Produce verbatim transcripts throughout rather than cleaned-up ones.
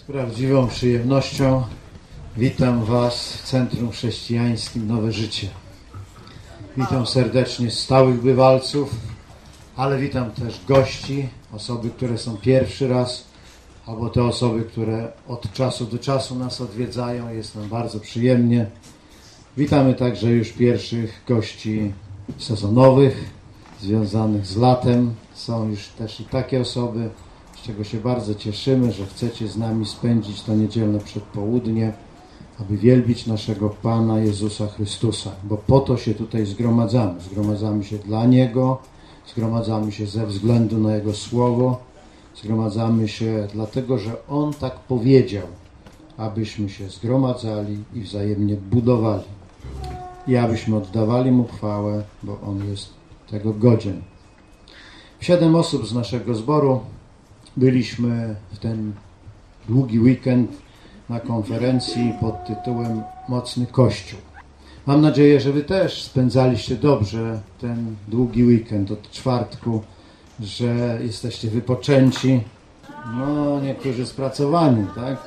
prawdziwą przyjemnością witam Was w Centrum Chrześcijańskim Nowe Życie. Witam serdecznie stałych bywalców, ale witam też gości, osoby, które są pierwszy raz, albo te osoby, które od czasu do czasu nas odwiedzają. Jest nam bardzo przyjemnie. Witamy także już pierwszych gości sezonowych, związanych z latem. Są już też i takie osoby, z czego się bardzo cieszymy, że chcecie z nami spędzić to niedzielne przedpołudnie, aby wielbić naszego Pana Jezusa Chrystusa, bo po to się tutaj zgromadzamy. Zgromadzamy się dla Niego, zgromadzamy się ze względu na Jego Słowo, zgromadzamy się dlatego, że On tak powiedział, abyśmy się zgromadzali i wzajemnie budowali i abyśmy oddawali Mu chwałę, bo On jest tego godzien. Siedem osób z naszego zboru byliśmy w ten długi weekend na konferencji pod tytułem Mocny Kościół. Mam nadzieję, że Wy też spędzaliście dobrze ten długi weekend od czwartku, że jesteście wypoczęci. No, niektórzy spracowani, tak?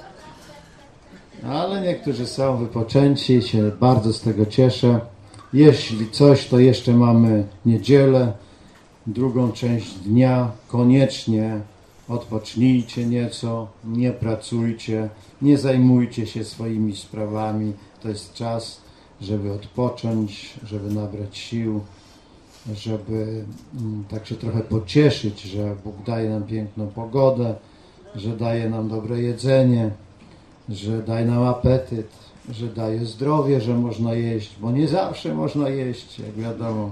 Ale niektórzy są wypoczęci i się bardzo z tego cieszę. Jeśli coś, to jeszcze mamy niedzielę, drugą część dnia. Koniecznie odpocznijcie nieco, nie pracujcie, nie zajmujcie się swoimi sprawami. To jest czas, żeby odpocząć, żeby nabrać sił, żeby tak się trochę pocieszyć, że Bóg daje nam piękną pogodę, że daje nam dobre jedzenie, że daje nam apetyt, że daje zdrowie, że można jeść, bo nie zawsze można jeść, jak wiadomo.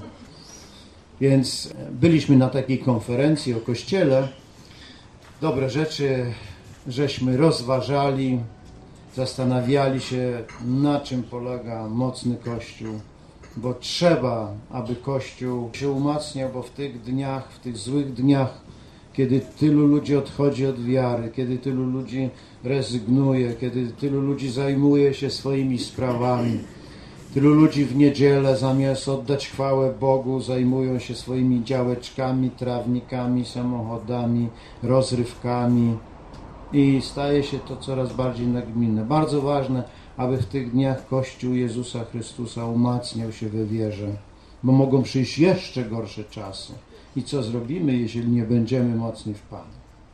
Więc byliśmy na takiej konferencji o Kościele. Dobre rzeczy żeśmy rozważali, zastanawiali się, na czym polega mocny Kościół, bo trzeba, aby Kościół się umacniał, bo w tych dniach, w tych złych dniach, kiedy tylu ludzi odchodzi od wiary, kiedy tylu ludzi rezygnuje, kiedy tylu ludzi zajmuje się swoimi sprawami, tylu ludzi w niedzielę zamiast oddać chwałę Bogu zajmują się swoimi działeczkami, trawnikami, samochodami, rozrywkami i staje się to coraz bardziej nagminne. Bardzo ważne, aby w tych dniach Kościół Jezusa Chrystusa umacniał się we wierze, bo mogą przyjść jeszcze gorsze czasy. I co zrobimy, jeśli nie będziemy mocni w Panu?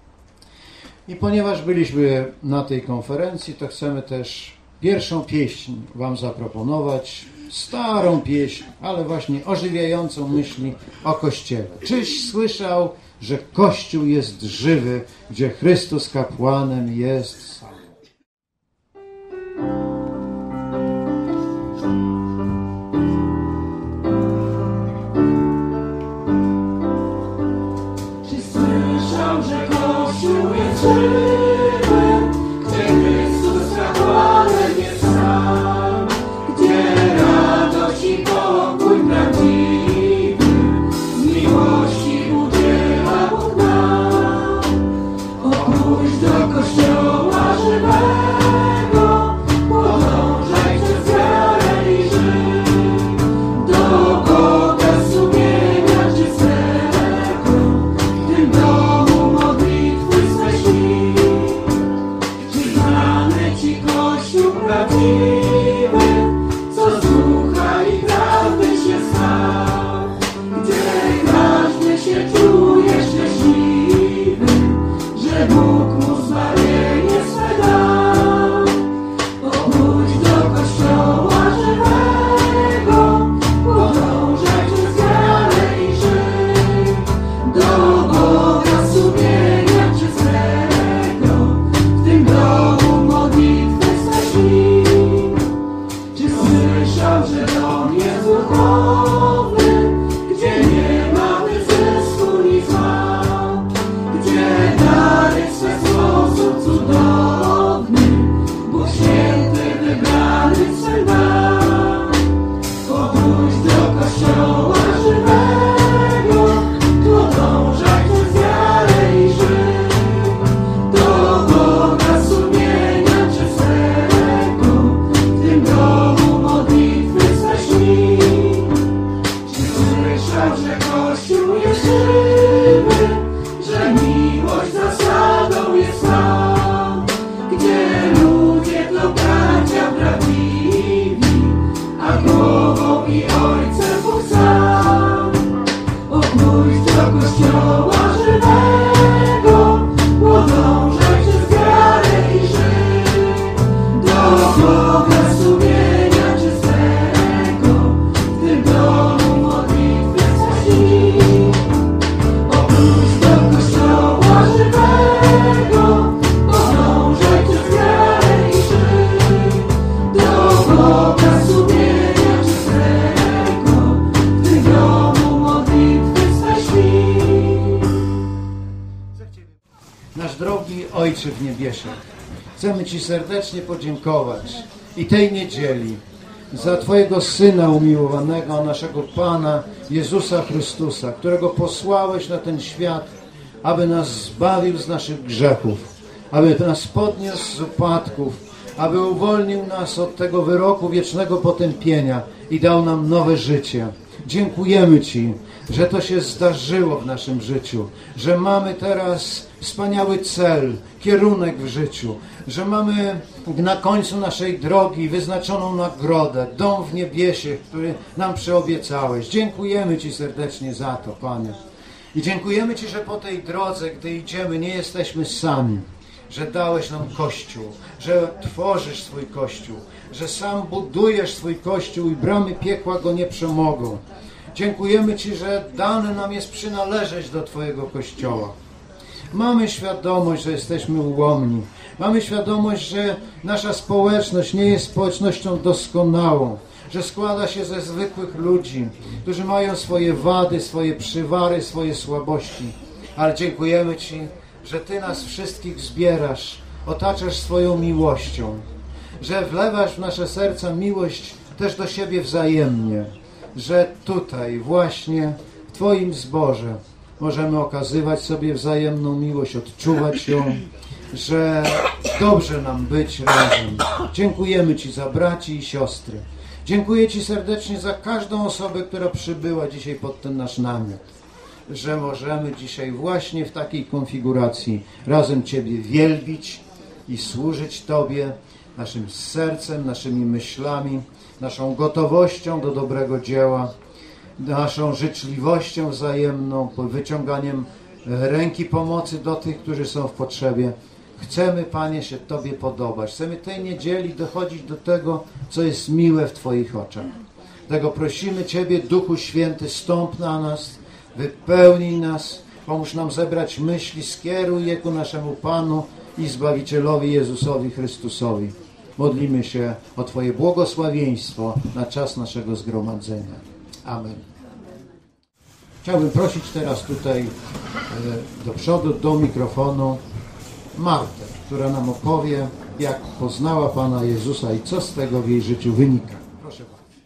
I ponieważ byliśmy na tej konferencji, to chcemy też pierwszą pieśń Wam zaproponować. Starą pieśń, ale właśnie ożywiającą myśli o Kościele. Czyś słyszał, że Kościół jest żywy, gdzie Chrystus kapłanem jest sam. Czy słyszał, że Kościół jest żywy, gdzie Chrystus kapłanem jest sam, gdzie radość i pokój prawdziwy z miłości udziela Bóg nam. O, pójdź do Kościoła żywego, podążaj przez wiarę i żyj, do Boga sumienia czystego, w tym domu modlitwy swe śni. Czy znany Ci Kościół prawdziwy, co z ducha i prawdy się stał, gdzie każdy się czuje szczęśliwy, że Bóg mu zbawienie swe dał. O, pójdź do Kościoła żywego, podążaj przez wiarę i żyj, do Boga sumienia czystego, w tym domu modlitwy swe śni. Czy słyszał, że dom jest duchowy, gdzie nie ma wyzysku ni zła, gdzie dary swe w sposób cudowny Drogi Ojcze w niebiesiach, chcemy Ci serdecznie podziękować i tej niedzieli za Twojego Syna umiłowanego, naszego Pana Jezusa Chrystusa, którego posłałeś na ten świat, aby nas zbawił z naszych grzechów, aby nas podniósł z upadków, aby uwolnił nas od tego wyroku wiecznego potępienia i dał nam nowe życie. Dziękujemy Ci, że to się zdarzyło w naszym życiu, że mamy teraz wspaniały cel, kierunek w życiu, że mamy na końcu naszej drogi wyznaczoną nagrodę, dom w niebiesie, który nam przyobiecałeś. Dziękujemy Ci serdecznie za to, Panie. I dziękujemy Ci, że po tej drodze, gdy idziemy, nie jesteśmy sami, że dałeś nam Kościół, że tworzysz swój Kościół, że sam budujesz swój Kościół i bramy piekła go nie przemogą. Dziękujemy Ci, że dane nam jest przynależeć do Twojego Kościoła. Mamy świadomość, że jesteśmy ułomni. Mamy świadomość, że nasza społeczność nie jest społecznością doskonałą, że składa się ze zwykłych ludzi, którzy mają swoje wady, swoje przywary, swoje słabości. Ale dziękujemy Ci, że Ty nas wszystkich zbierasz, otaczasz swoją miłością, że wlewasz w nasze serca miłość też do siebie wzajemnie, że tutaj właśnie w Twoim zborze możemy okazywać sobie wzajemną miłość, odczuwać ją, że dobrze nam być razem. Dziękujemy Ci za braci i siostry. Dziękuję Ci serdecznie za każdą osobę, która przybyła dzisiaj pod ten nasz namiot, że możemy dzisiaj właśnie w takiej konfiguracji razem Ciebie wielbić i służyć Tobie naszym sercem, naszymi myślami, naszą gotowością do dobrego dzieła, naszą życzliwością wzajemną, wyciąganiem ręki pomocy do tych, którzy są w potrzebie. Chcemy, Panie, się Tobie podobać. Chcemy tej niedzieli dochodzić do tego, co jest miłe w Twoich oczach. Dlatego prosimy Ciebie, Duchu Święty, stąp na nas, wypełnij nas, pomóż nam zebrać myśli, skieruj je ku naszemu Panu i Zbawicielowi Jezusowi Chrystusowi. Modlimy się o Twoje błogosławieństwo na czas naszego zgromadzenia. Amen. Chciałbym prosić teraz tutaj do przodu, do mikrofonu Martę, która nam opowie, jak poznała Pana Jezusa i co z tego w jej życiu wynika. Proszę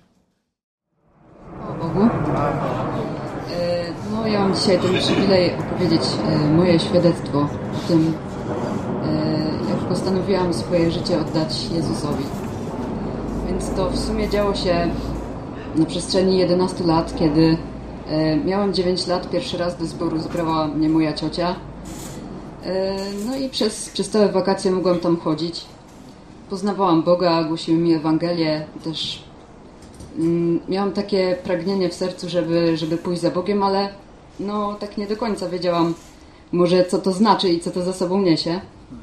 bardzo. O Bogu. No, ja mam dzisiaj ten przywilej opowiedzieć moje świadectwo o tym, jak postanowiłam swoje życie oddać Jezusowi. Więc to w sumie działo się na przestrzeni jedenastu lat, kiedy miałam dziewięć lat, pierwszy raz do zboru zabrała mnie moja ciocia. No i przez, przez całe wakacje mogłam tam chodzić. Poznawałam Boga, głosiły mi Ewangelię. Też mm, miałam takie pragnienie w sercu, żeby, żeby pójść za Bogiem, ale no tak nie do końca wiedziałam może co to znaczy i co to za sobą niesie.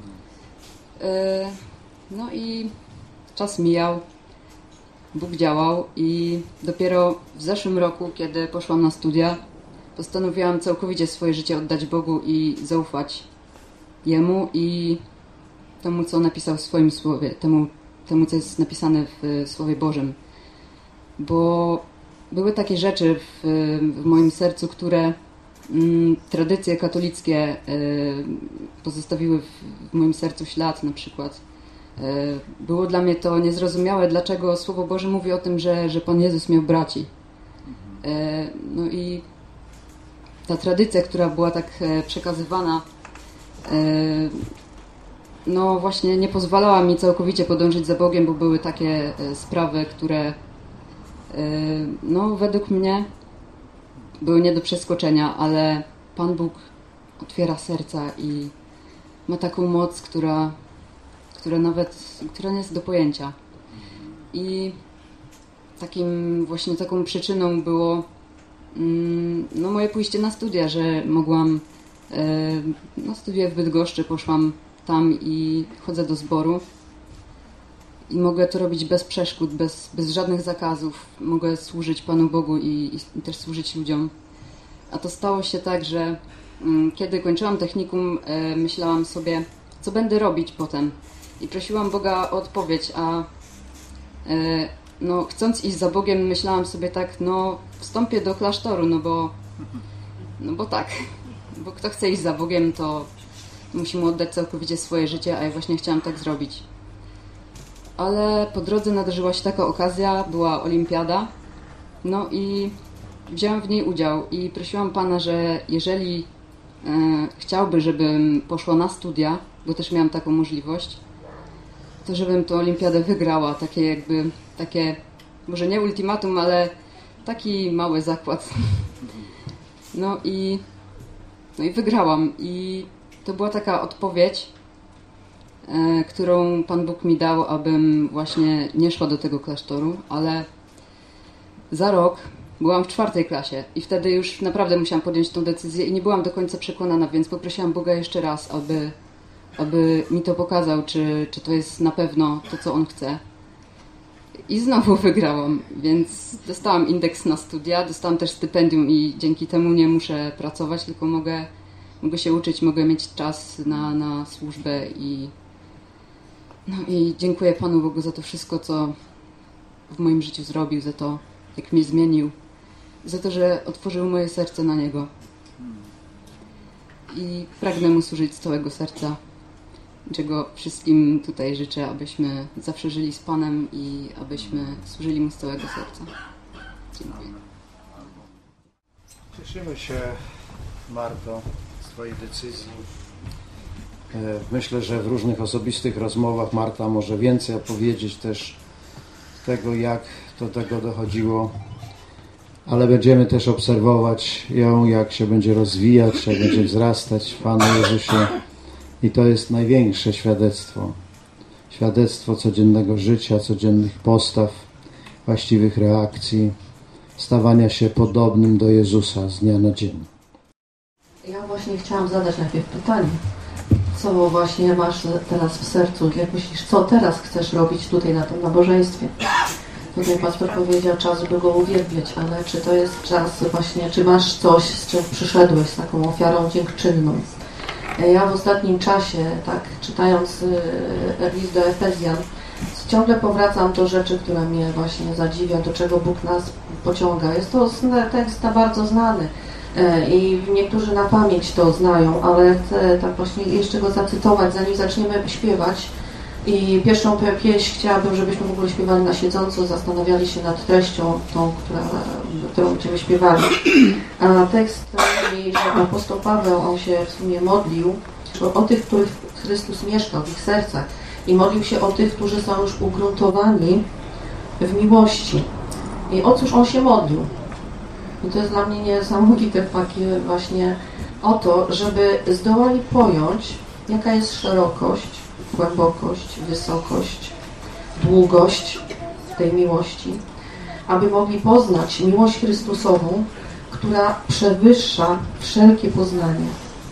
No i czas mijał, Bóg działał i dopiero w zeszłym roku, kiedy poszłam na studia, postanowiłam całkowicie swoje życie oddać Bogu i zaufać Jemu i temu, co napisał w swoim słowie, temu, temu co jest napisane w Słowie Bożym. Bo były takie rzeczy w, w moim sercu, które mm, tradycje katolickie y, pozostawiły w, w moim sercu ślad na przykład. Y, było dla mnie to niezrozumiałe, dlaczego Słowo Boże mówi o tym, że, że Pan Jezus miał braci. Y, no i ta tradycja, która była tak przekazywana, no właśnie nie pozwalała mi całkowicie podążyć za Bogiem, bo były takie sprawy, które no według mnie były nie do przeskoczenia, ale Pan Bóg otwiera serca i ma taką moc, która, która nawet która nie jest do pojęcia. I takim właśnie taką przyczyną było no moje pójście na studia, że mogłam no studiuję w Bydgoszczy, poszłam tam i chodzę do zboru i mogę to robić bez przeszkód, bez, bez żadnych zakazów. Mogę służyć Panu Bogu i, i też służyć ludziom. A to stało się tak, że mm, kiedy kończyłam technikum, e, myślałam sobie, co będę robić potem. I prosiłam Boga o odpowiedź, a e, no, chcąc iść za Bogiem, myślałam sobie tak, no wstąpię do klasztoru, no bo, no bo tak. Bo kto chce iść za Bogiem, to, musi mu oddać całkowicie swoje życie, a ja właśnie chciałam tak zrobić. Ale po drodze nadarzyła się taka okazja, była olimpiada, no i wzięłam w niej udział i prosiłam Pana, że jeżeli e, chciałby, żebym poszła na studia, bo też miałam taką możliwość, to żebym tę olimpiadę wygrała, takie jakby, takie, może nie ultimatum, ale taki mały zakład. No i, no i wygrałam i to była taka odpowiedź, e, którą Pan Bóg mi dał, abym właśnie nie szła do tego klasztoru, ale za rok byłam w czwartej klasie i wtedy już naprawdę musiałam podjąć tą decyzję i nie byłam do końca przekonana, więc poprosiłam Boga jeszcze raz, aby, aby mi to pokazał, czy, czy to jest na pewno to, co On chce. I znowu wygrałam, więc dostałam indeks na studia, dostałam też stypendium i dzięki temu nie muszę pracować, tylko mogę, mogę się uczyć, mogę mieć czas na, na służbę i, no i dziękuję Panu Bogu za to wszystko, co w moim życiu zrobił, za to, jak mnie zmienił, za to, że otworzył moje serce na Niego. I pragnę Mu służyć z całego serca, czego wszystkim tutaj życzę, abyśmy zawsze żyli z Panem i abyśmy służyli Mu z całego serca. Dziękuję. Cieszymy się, Marto, z Twojej decyzji. Myślę, że w różnych osobistych rozmowach Marta może więcej opowiedzieć też tego, jak do tego dochodziło, ale będziemy też obserwować ją, jak się będzie rozwijać, jak będzie wzrastać w Panu Jezusie. I to jest największe świadectwo. Świadectwo codziennego życia, codziennych postaw, właściwych reakcji, stawania się podobnym do Jezusa z dnia na dzień. Ja właśnie chciałam zadać najpierw pytanie. Co właśnie masz teraz w sercu? Jak myślisz, co teraz chcesz robić tutaj na tym nabożeństwie? Tutaj pastor powiedział czas, żeby go uwielbiać, ale czy to jest czas właśnie, czy masz coś, z czym przyszedłeś, z taką ofiarą dziękczynną? Ja w ostatnim czasie, tak czytając list do Efezjan, ciągle powracam do rzeczy, które mnie właśnie zadziwią, do czego Bóg nas pociąga. Jest to tekst bardzo znany i niektórzy na pamięć to znają, ale chcę tak właśnie jeszcze go zacytować, zanim zaczniemy śpiewać. I pierwszą pieśń chciałabym, żebyśmy w ogóle śpiewali na siedząco, zastanawiali się nad treścią tą, która, którą będziemy śpiewali. A tekst mówi, że apostoł Paweł, on się w sumie modlił o tych, których Chrystus mieszkał w ich sercach i modlił się o tych, którzy są już ugruntowani w miłości. I o cóż on się modlił? I to jest dla mnie niesamowite takie właśnie o to, żeby zdołali pojąć, jaka jest szerokość, głębokość, wysokość, długość tej miłości, aby mogli poznać miłość Chrystusową, która przewyższa wszelkie poznanie.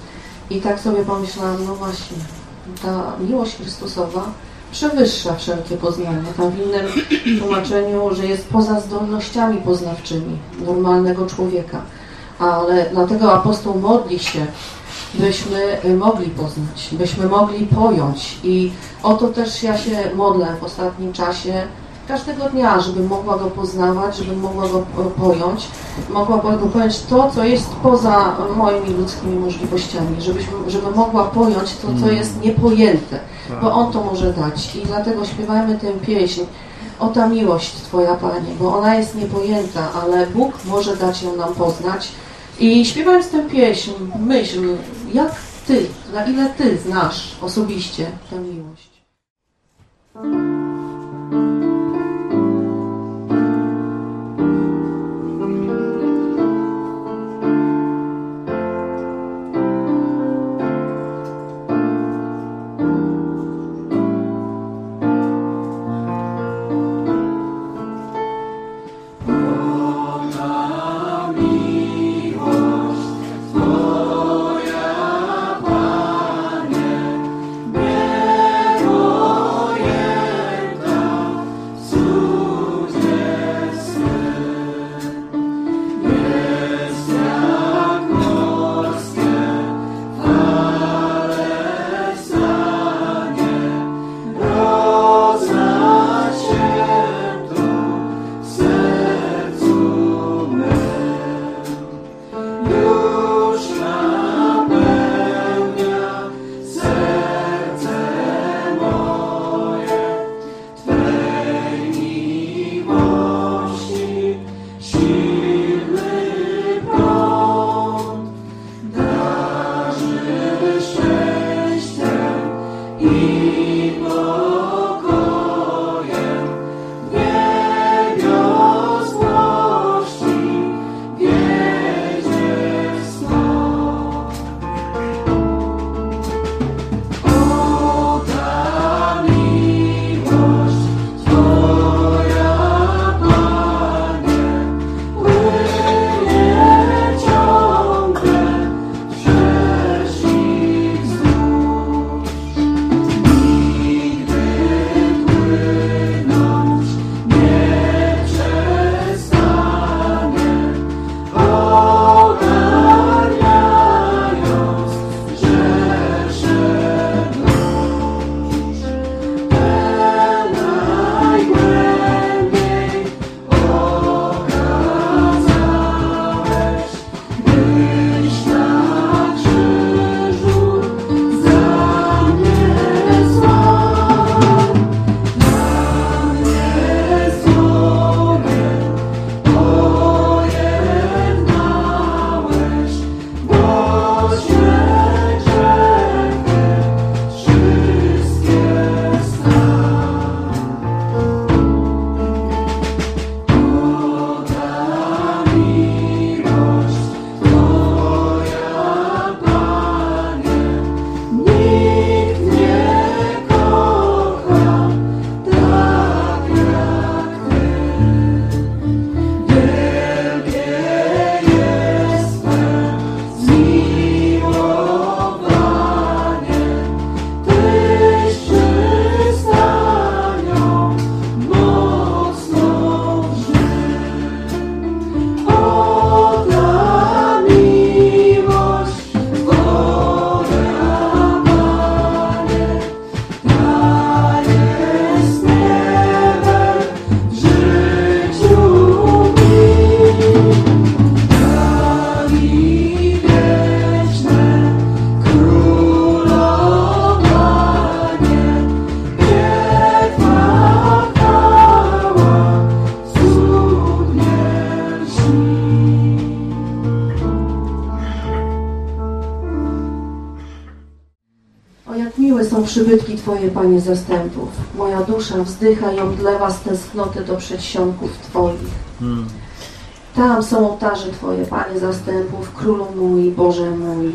I tak sobie pomyślałam, no właśnie, ta miłość Chrystusowa przewyższa wszelkie poznanie. Tam w innym tłumaczeniu, że jest poza zdolnościami poznawczymi normalnego człowieka. Ale dlatego apostoł modli się, byśmy mogli poznać, byśmy mogli pojąć. I o to też ja się modlę w ostatnim czasie, każdego dnia, żebym mogła go poznawać, żebym mogła go pojąć, mogła go pojąć to, co jest poza moimi ludzkimi możliwościami, żebyśmy, żebym mogła pojąć to, co jest niepojęte, bo On to może dać. I dlatego śpiewajmy tę pieśń, o ta miłość Twoja, Panie, bo ona jest niepojęta, ale Bóg może dać ją nam poznać. I śpiewając tę pieśń, myśl, jak Ty, na ile Ty znasz osobiście tę miłość. Twoja, Panie, wieluje są przybytki Twoje, Panie zastępów. Moja dusza wzdycha i omdlewa z tęsknoty do przedsionków Twoich. Hmm. Tam są ołtarze Twoje, Panie zastępów, Królu mój, Boże mój.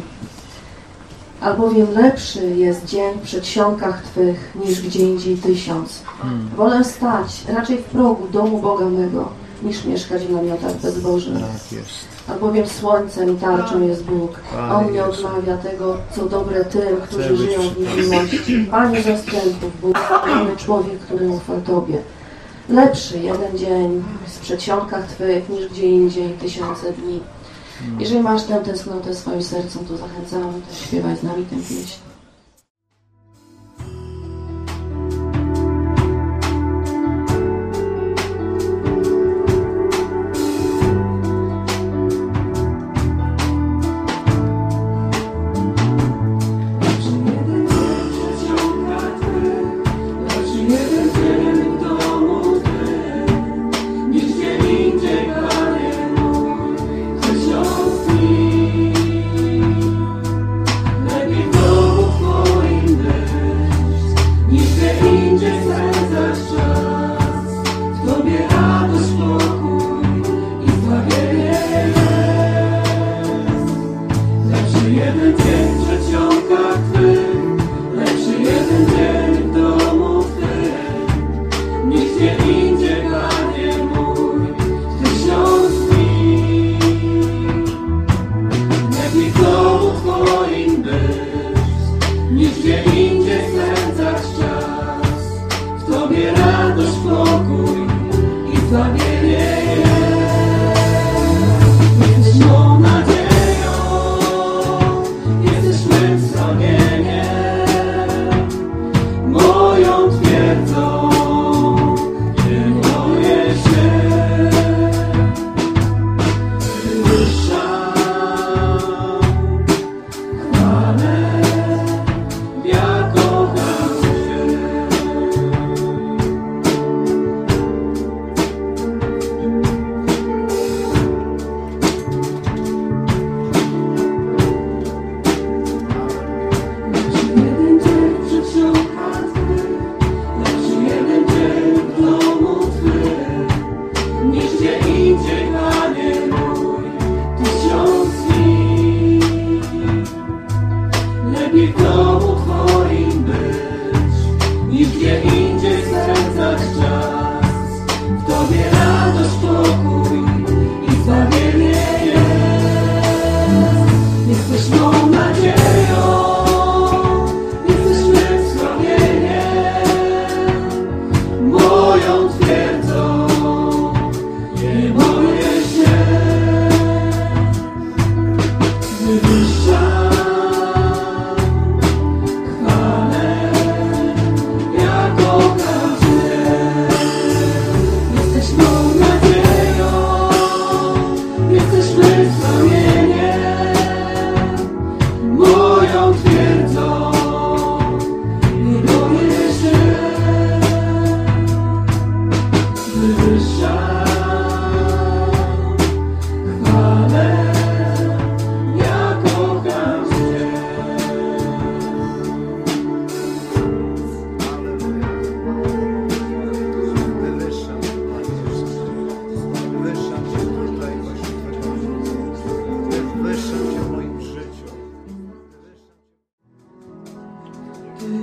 Albowiem lepszy jest dzień w przedsionkach Twych, niż gdzie indziej tysiąc. Hmm. Wolę stać raczej w progu domu Boga mego, niż mieszkać w namiotach bezbożnych. Tak jest. Albowiem słońcem i tarczą jest Bóg. On nie odmawia tego, co dobre tym, którzy żyją w niewinności. Panie zastępów, Bóg, człowiek, który ufa Tobie. Lepszy jeden dzień w przedsionkach Twych, niż gdzie indziej tysiące dni. Jeżeli masz tę tęsknotę w swoim sercu, to zachęcamy, to śpiewaj z nami tę pieśń.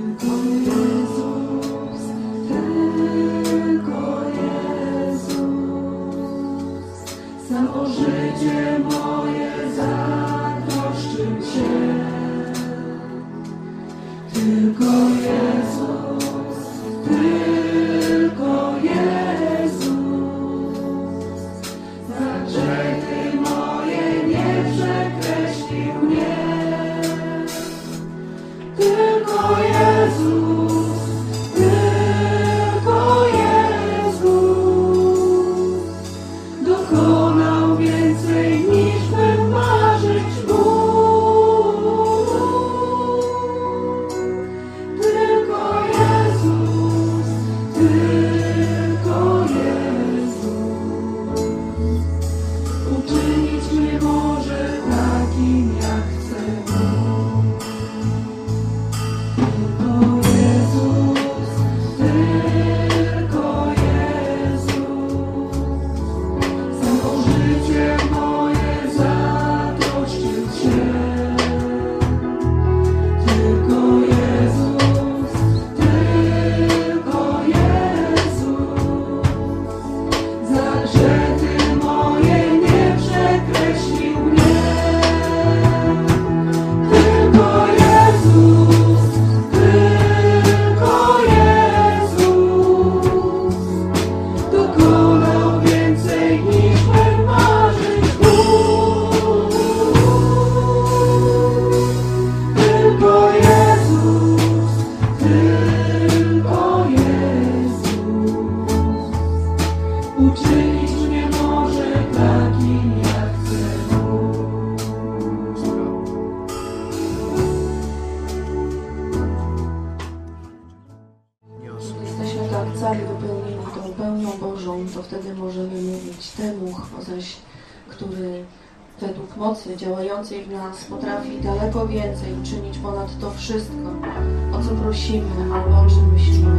Działającej w nas potrafi daleko więcej uczynić ponad to wszystko, o co prosimy albo o czym myślimy.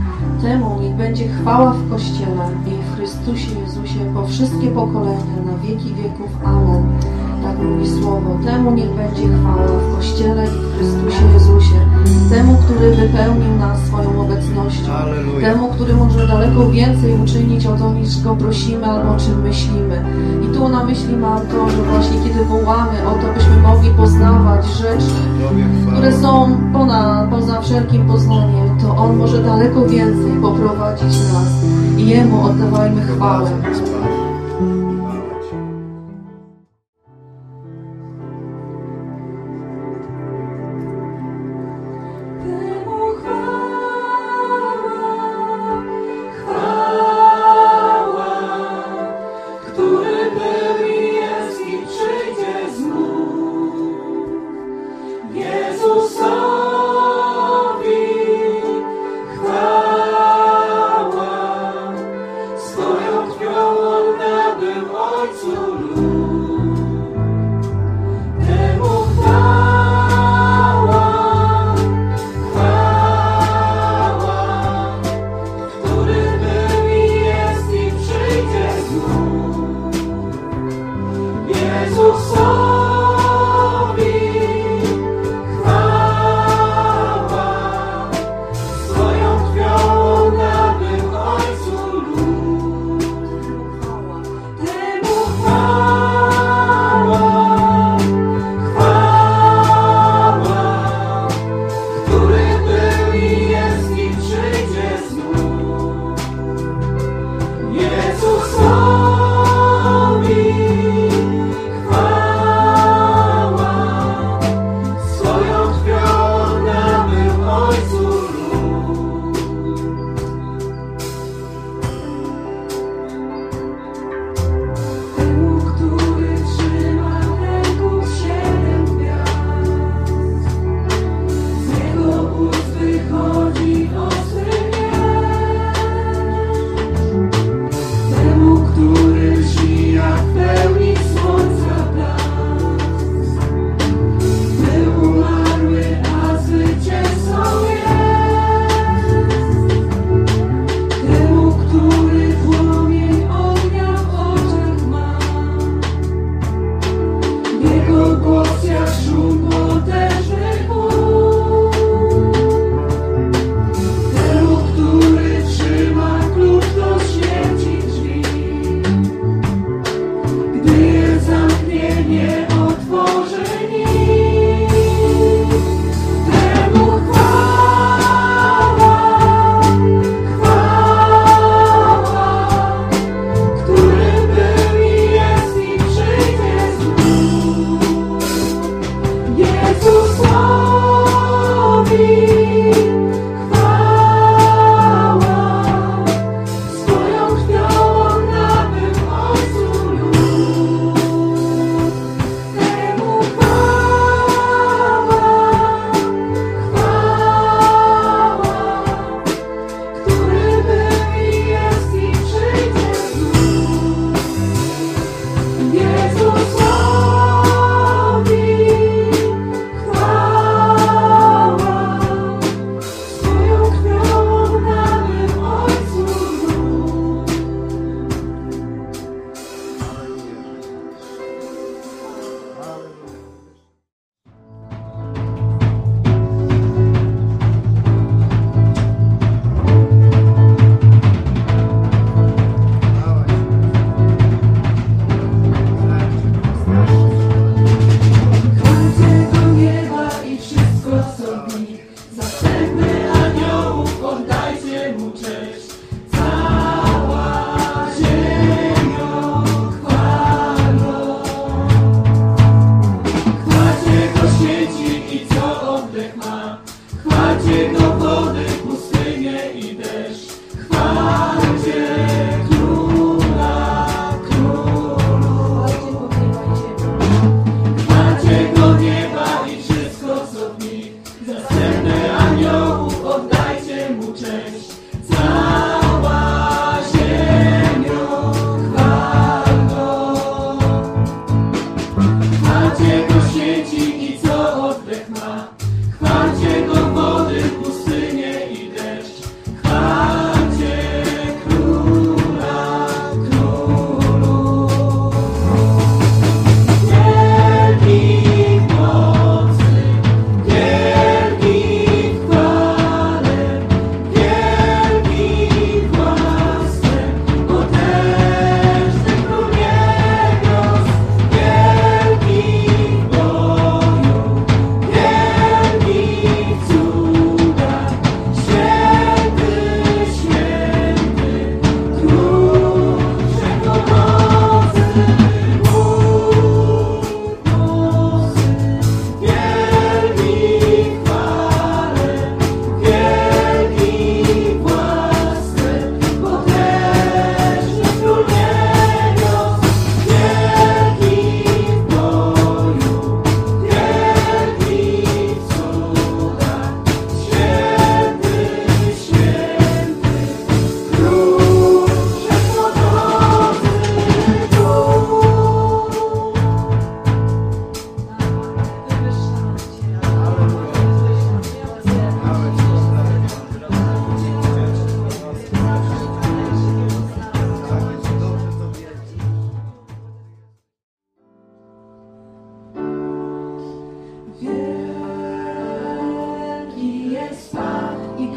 Temu niech będzie chwała w Kościele i w Chrystusie Jezusie po wszystkie pokolenia, na wieki wieków. Amen. Tak mówi Słowo. Temu niech będzie chwała w Kościele i w Chrystusie Jezusie. Temu, który wypełnił nas swoją obecnością. Alleluja. Temu, który może daleko więcej uczynić o to, niż Go prosimy albo o czym myślimy. I tu na myśli mam to, że właśnie kiedy wołamy o to, byśmy mogli poznawać rzeczy, które są ponad, poza wszelkim poznaniem, to On może daleko więcej poprowadzić nas i Jemu oddawajmy chwałę. Swoją krwią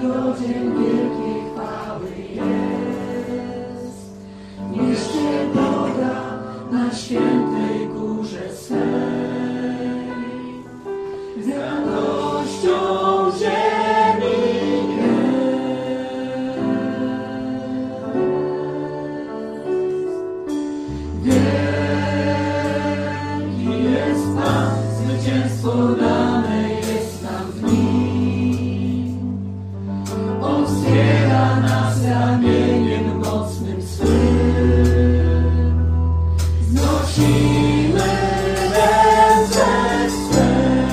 godzien wielkiej chwały jest. Wierzcie Boga na świętej górze swej, z radością ziemi jest. Wielki jest Pan, zwycięstwo dane jest nam w Nim. On wspiera nas ramieniem mocnym swym. Znosimy ręce swe.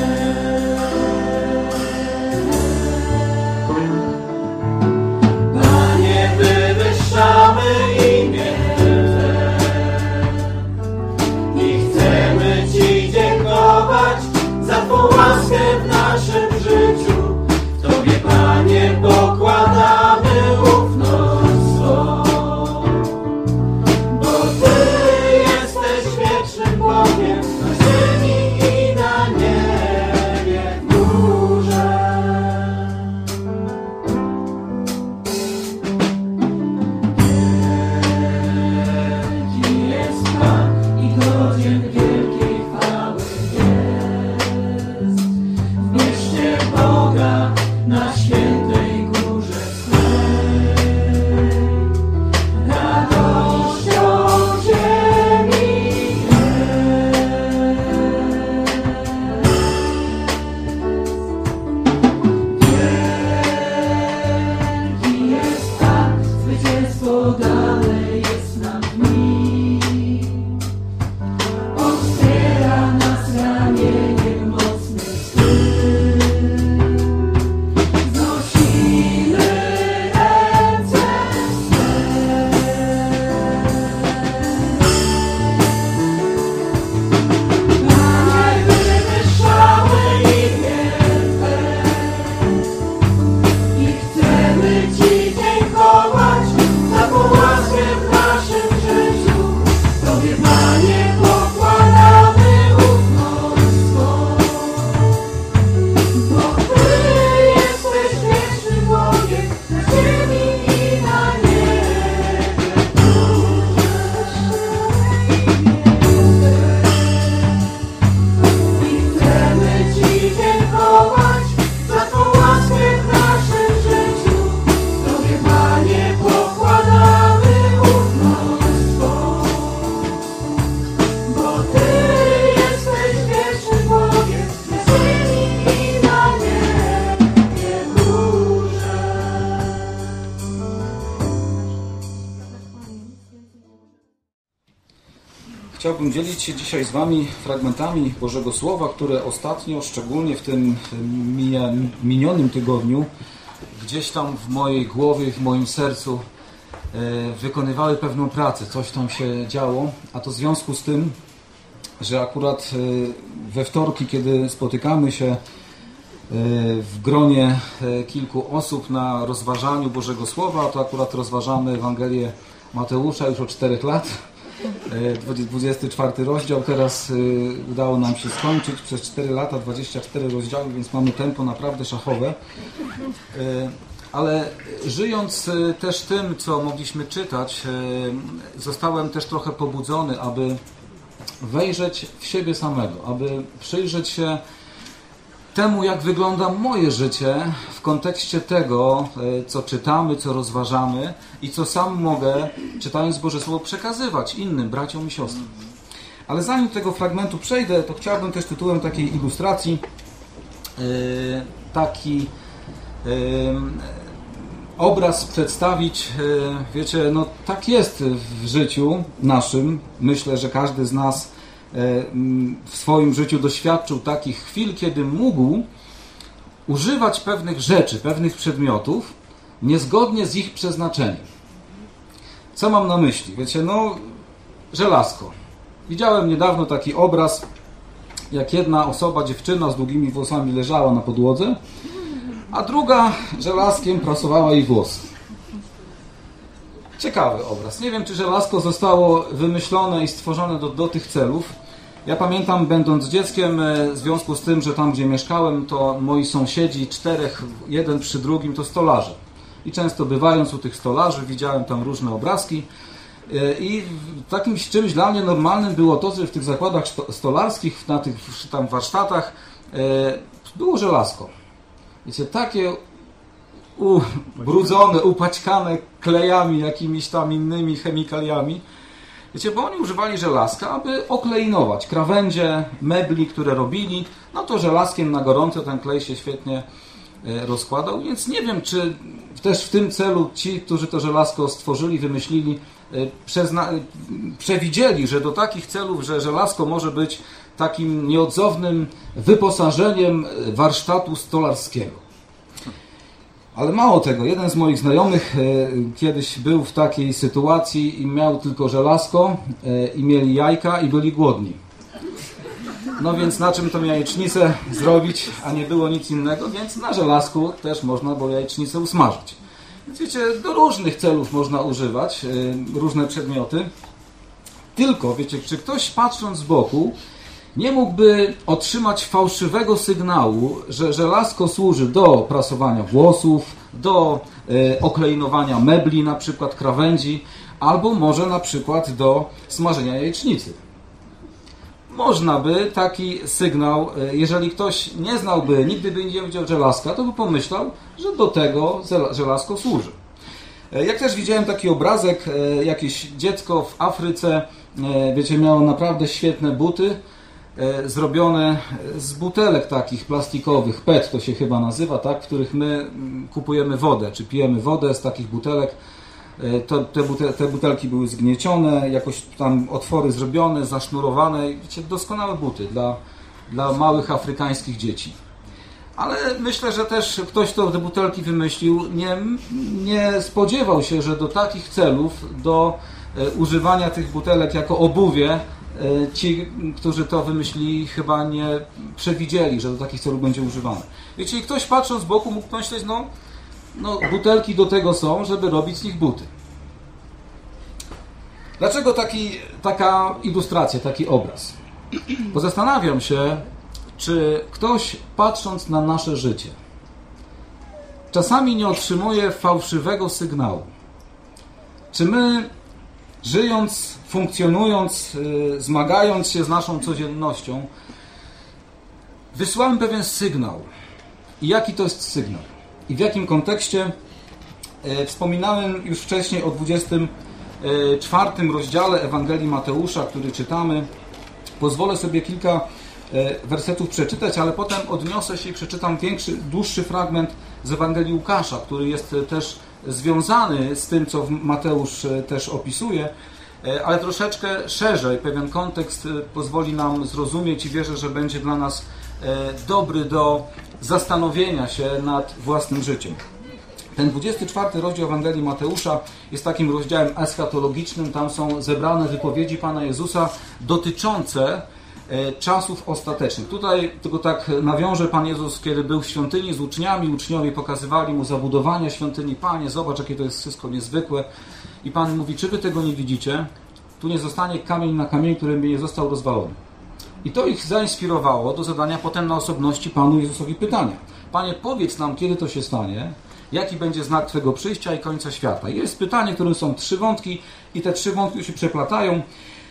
Panie, wywyższamy imię Twe i chcemy Ci dziękować za Twą łaskę w naszym życiu. W Tobie, Panie, pokładamy ufność swą, bo Ty jesteś wiecznym Bogiem na ziemi i na niebie w górze. Wielki jest Pan i godzien wielkiej chwały jest. Wierzcie Boga na świętej górze swej, radością ziemi jest. Wielki jest Pan, zwycięstwo dane jest nam w Nim. On wspiera nas ramieniem mocnym swym. Znosimy ręce swe. Panie, wywyższamy imię Twe i chcemy Ci dziękować za Twą łaskę w naszym życiu. Tobie, Panie, pokładamy ufność swą, bo Ty jesteś wiecznym Bogiem na ziemi i na niebie w górze. I chcemy Ci dziękować za Twą łaskę w naszym życiu. Tobie, Panie, pokładamy ufność swą, bo Ty jesteś wiecznym Bogiem na ziemi i na niebie w górze. Chciałbym dzielić się dzisiaj z Wami fragmentami Bożego Słowa, które ostatnio, szczególnie w tym mija, minionym tygodniu, gdzieś tam w mojej głowie, w moim sercu e, wykonywały pewną pracę. Coś tam się działo, a to w związku z tym, że akurat e, we wtorki, kiedy spotykamy się e, w gronie e, kilku osób na rozważaniu Bożego Słowa, to akurat rozważamy Ewangelię Mateusza już od czterech lat. dwudziesty czwarty rozdział, teraz udało nam się skończyć przez cztery lata, dwadzieścia cztery rozdziały, więc mamy tempo naprawdę szachowe. Ale żyjąc też tym, co mogliśmy czytać, zostałem też trochę pobudzony, aby wejrzeć w siebie samego, aby przyjrzeć się temu, jak wygląda moje życie w kontekście tego, co czytamy, co rozważamy i co sam mogę, czytając Boże Słowo, przekazywać innym braciom i siostrom. Ale zanim do tego fragmentu przejdę, to chciałbym też tytułem takiej ilustracji yy, taki yy, obraz przedstawić. Yy, wiecie, no tak jest w życiu naszym. Myślę, że każdy z nas w swoim życiu doświadczył takich chwil, kiedy mógł używać pewnych rzeczy, pewnych przedmiotów niezgodnie z ich przeznaczeniem. Co mam na myśli? Wiecie, no żelazko. Widziałem niedawno taki obraz, jak jedna osoba, dziewczyna z długimi włosami leżała na podłodze, a druga żelazkiem prasowała jej włosy. Ciekawy obraz. Nie wiem, czy żelazko zostało wymyślone i stworzone do, do tych celów, Ja pamiętam, będąc dzieckiem, w związku z tym, że tam, gdzie mieszkałem, to moi sąsiedzi, czterech, jeden przy drugim, to stolarze. I często bywając u tych stolarzy, widziałem tam różne obrazki. I takim czymś dla mnie normalnym było to, że w tych zakładach stolarskich, na tych tam warsztatach było żelazko. Wiecie, takie ubrudzone, upaćkane klejami, jakimiś tam innymi chemikaliami. Wiecie, bo oni używali żelazka, aby okleinować krawędzie, mebli, które robili. No to żelazkiem na gorąco ten klej się świetnie rozkładał, więc nie wiem, czy też w tym celu ci, którzy to żelazko stworzyli, wymyślili, przezna... przewidzieli, że do takich celów, że żelazko może być takim nieodzownym wyposażeniem warsztatu stolarskiego. Ale mało tego, jeden z moich znajomych kiedyś był w takiej sytuacji i miał tylko żelazko i mieli jajka i byli głodni. No więc na czym tą jajecznicę zrobić, a nie było nic innego, więc na żelazku też można było jajecznicę usmażyć. Więc wiecie, do różnych celów można używać różne przedmioty. Tylko, wiecie, czy ktoś patrząc z boku nie mógłby otrzymać fałszywego sygnału, że żelazko służy do prasowania włosów, do e, okleinowania mebli, na przykład krawędzi, albo może na przykład do smażenia jajecznicy. Można by taki sygnał, e, jeżeli ktoś nie znałby, nigdy by nie widział żelazka, to by pomyślał, że do tego żelazko służy. E, jak też widziałem taki obrazek, e, jakieś dziecko w Afryce, e, wiecie, miało naprawdę świetne buty, zrobione z butelek takich plastikowych, P E T to się chyba nazywa, tak, w których my kupujemy wodę, czy pijemy wodę z takich butelek. To, te, butel, te butelki były zgniecione, jakoś tam otwory zrobione, zasznurowane. Wiecie, doskonałe buty dla, dla małych afrykańskich dzieci. Ale myślę, że też ktoś, kto te butelki wymyślił, nie, nie spodziewał się, że do takich celów, do używania tych butelek jako obuwie, ci, którzy to wymyślili, chyba nie przewidzieli, że do takich celów będzie używane. Wiecie, i ktoś patrząc z boku mógł myśleć, no, no butelki do tego są, żeby robić z nich buty. Dlaczego taki, taka ilustracja, taki obraz? Bo zastanawiam się, czy ktoś patrząc na nasze życie czasami nie otrzymuje fałszywego sygnału. Czy my, żyjąc, funkcjonując, yy, zmagając się z naszą codziennością, wysyłamy pewien sygnał. I jaki to jest sygnał? I w jakim kontekście? Yy, wspominałem już wcześniej o dwudziestym czwartym rozdziale Ewangelii Mateusza, który czytamy. Pozwolę sobie kilka yy, wersetów przeczytać, ale potem odniosę się i przeczytam większy, dłuższy fragment z Ewangelii Łukasza, który jest też związany z tym, co Mateusz też opisuje, ale troszeczkę szerzej. Pewien kontekst pozwoli nam zrozumieć i wierzę, że będzie dla nas dobry do zastanowienia się nad własnym życiem. Ten dwudziesty czwarty rozdział Ewangelii Mateusza jest takim rozdziałem eschatologicznym. Tam są zebrane wypowiedzi Pana Jezusa dotyczące czasów ostatecznych. Tutaj tylko tak nawiążę, Pan Jezus, kiedy był w świątyni z uczniami, uczniowie pokazywali Mu zabudowania świątyni. Panie, zobacz, jakie to jest wszystko niezwykłe. I Pan mówi, czy Wy tego nie widzicie? Tu nie zostanie kamień na kamieniu, który by nie został rozwalony. I to ich zainspirowało do zadania potem na osobności Panu Jezusowi pytania. Panie, powiedz nam, kiedy to się stanie, jaki będzie znak Twego przyjścia i końca świata. I jest pytanie, w którym są trzy wątki i te trzy wątki się przeplatają.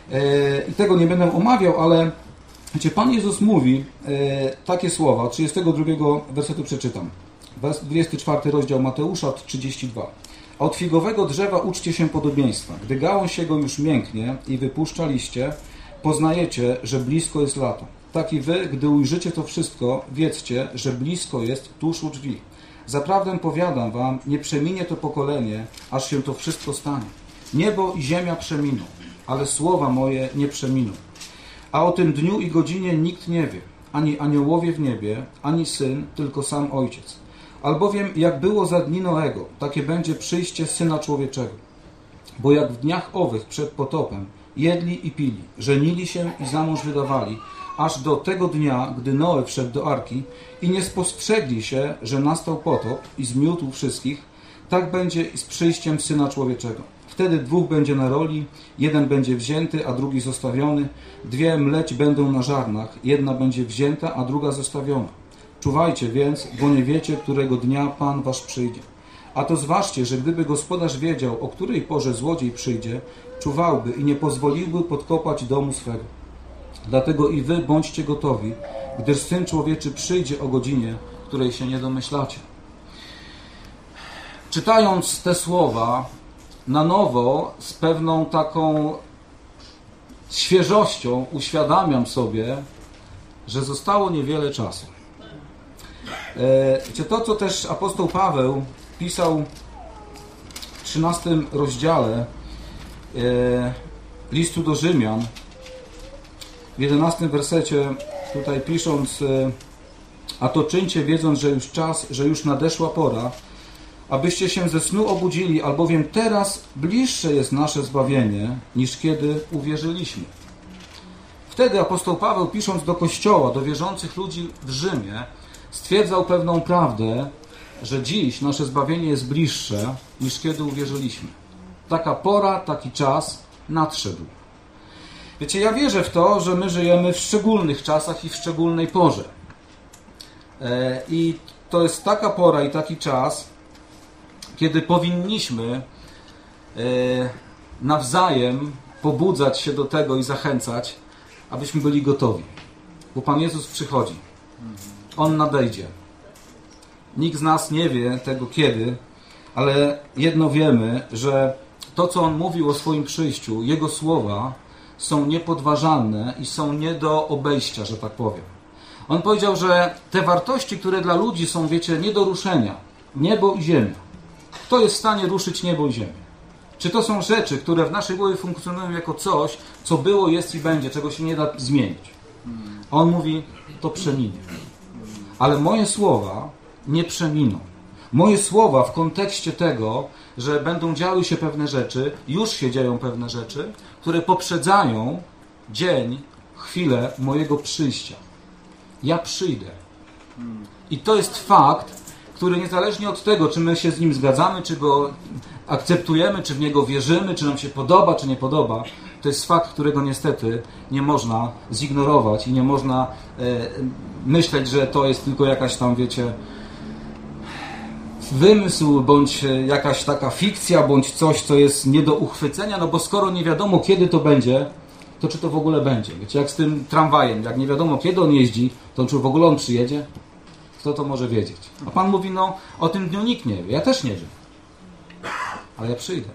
I tego nie będę omawiał, ale wiecie, Pan Jezus mówi e, takie słowa, trzydziestego drugiego wersetu przeczytam. dwudziesty czwarty rozdział Mateusza, trzydzieści dwa. A od figowego drzewa uczcie się podobieństwa. Gdy gałąź jego już mięknie i wypuszcza liście, poznajecie, że blisko jest lato. Tak i wy, gdy ujrzycie to wszystko, wiedzcie, że blisko jest tuż u drzwi. Zaprawdę powiadam wam, nie przeminie to pokolenie, aż się to wszystko stanie. Niebo i ziemia przeminą, ale słowa moje nie przeminą. A o tym dniu i godzinie nikt nie wie, ani aniołowie w niebie, ani Syn, tylko sam Ojciec. Albowiem jak było za dni Noego, takie będzie przyjście Syna Człowieczego. Bo jak w dniach owych przed potopem jedli i pili, żenili się i za mąż wydawali, aż do tego dnia, gdy Noe wszedł do arki i nie spostrzegli się, że nastał potop i zmiótł wszystkich, tak będzie i z przyjściem Syna Człowieczego. Wtedy dwóch będzie na roli, jeden będzie wzięty, a drugi zostawiony. Dwie mleć będą na żarnach, jedna będzie wzięta, a druga zostawiona. Czuwajcie więc, bo nie wiecie, którego dnia Pan wasz przyjdzie. A to zważcie, że gdyby gospodarz wiedział, o której porze złodziej przyjdzie, czuwałby i nie pozwoliłby podkopać domu swego. Dlatego i wy bądźcie gotowi, gdyż Syn Człowieczy przyjdzie o godzinie, której się nie domyślacie. Czytając te słowa na nowo, z pewną taką świeżością uświadamiam sobie, że zostało niewiele czasu. Wiecie, to, co też apostoł Paweł pisał w trzynastym rozdziale listu do Rzymian, w jedenastym wersecie, tutaj pisząc: a to czyńcie, wiedząc, że już czas, że już nadeszła pora, abyście się ze snu obudzili, albowiem teraz bliższe jest nasze zbawienie, niż kiedy uwierzyliśmy. Wtedy apostoł Paweł, pisząc do Kościoła, do wierzących ludzi w Rzymie, stwierdzał pewną prawdę, że dziś nasze zbawienie jest bliższe, niż kiedy uwierzyliśmy. Taka pora, taki czas nadszedł. Wiecie, ja wierzę w to, że my żyjemy w szczególnych czasach i w szczególnej porze. I to jest taka pora i taki czas, kiedy powinniśmy nawzajem pobudzać się do tego i zachęcać, abyśmy byli gotowi. Bo Pan Jezus przychodzi. On nadejdzie. Nikt z nas nie wie tego kiedy, ale jedno wiemy, że to, co On mówił o swoim przyjściu, Jego słowa są niepodważalne i są nie do obejścia, że tak powiem. On powiedział, że te wartości, które dla ludzi są, wiecie, nie do ruszenia, niebo i ziemia. Kto jest w stanie ruszyć niebo i ziemię? Czy to są rzeczy, które w naszej głowie funkcjonują jako coś, co było, jest i będzie, czego się nie da zmienić? A On mówi, to przeminie. Ale moje słowa nie przeminą. Moje słowa w kontekście tego, że będą działy się pewne rzeczy, już się dzieją pewne rzeczy, które poprzedzają dzień, chwilę mojego przyjścia. Ja przyjdę. I to jest fakt, który niezależnie od tego, czy my się z Nim zgadzamy, czy Go akceptujemy, czy w Niego wierzymy, czy nam się podoba, czy nie podoba, to jest fakt, którego niestety nie można zignorować i nie można e, myśleć, że to jest tylko jakaś tam, wiecie, wymysł, bądź jakaś taka fikcja, bądź coś, co jest nie do uchwycenia, no bo skoro nie wiadomo, kiedy to będzie, to czy to w ogóle będzie? Wiecie, jak z tym tramwajem, jak nie wiadomo, kiedy on jeździ, to czy w ogóle on przyjedzie? Kto to może wiedzieć? A Pan mówi, no, o tym dniu nikt nie wie. Ja też nie wiem. Ale ja przyjdę.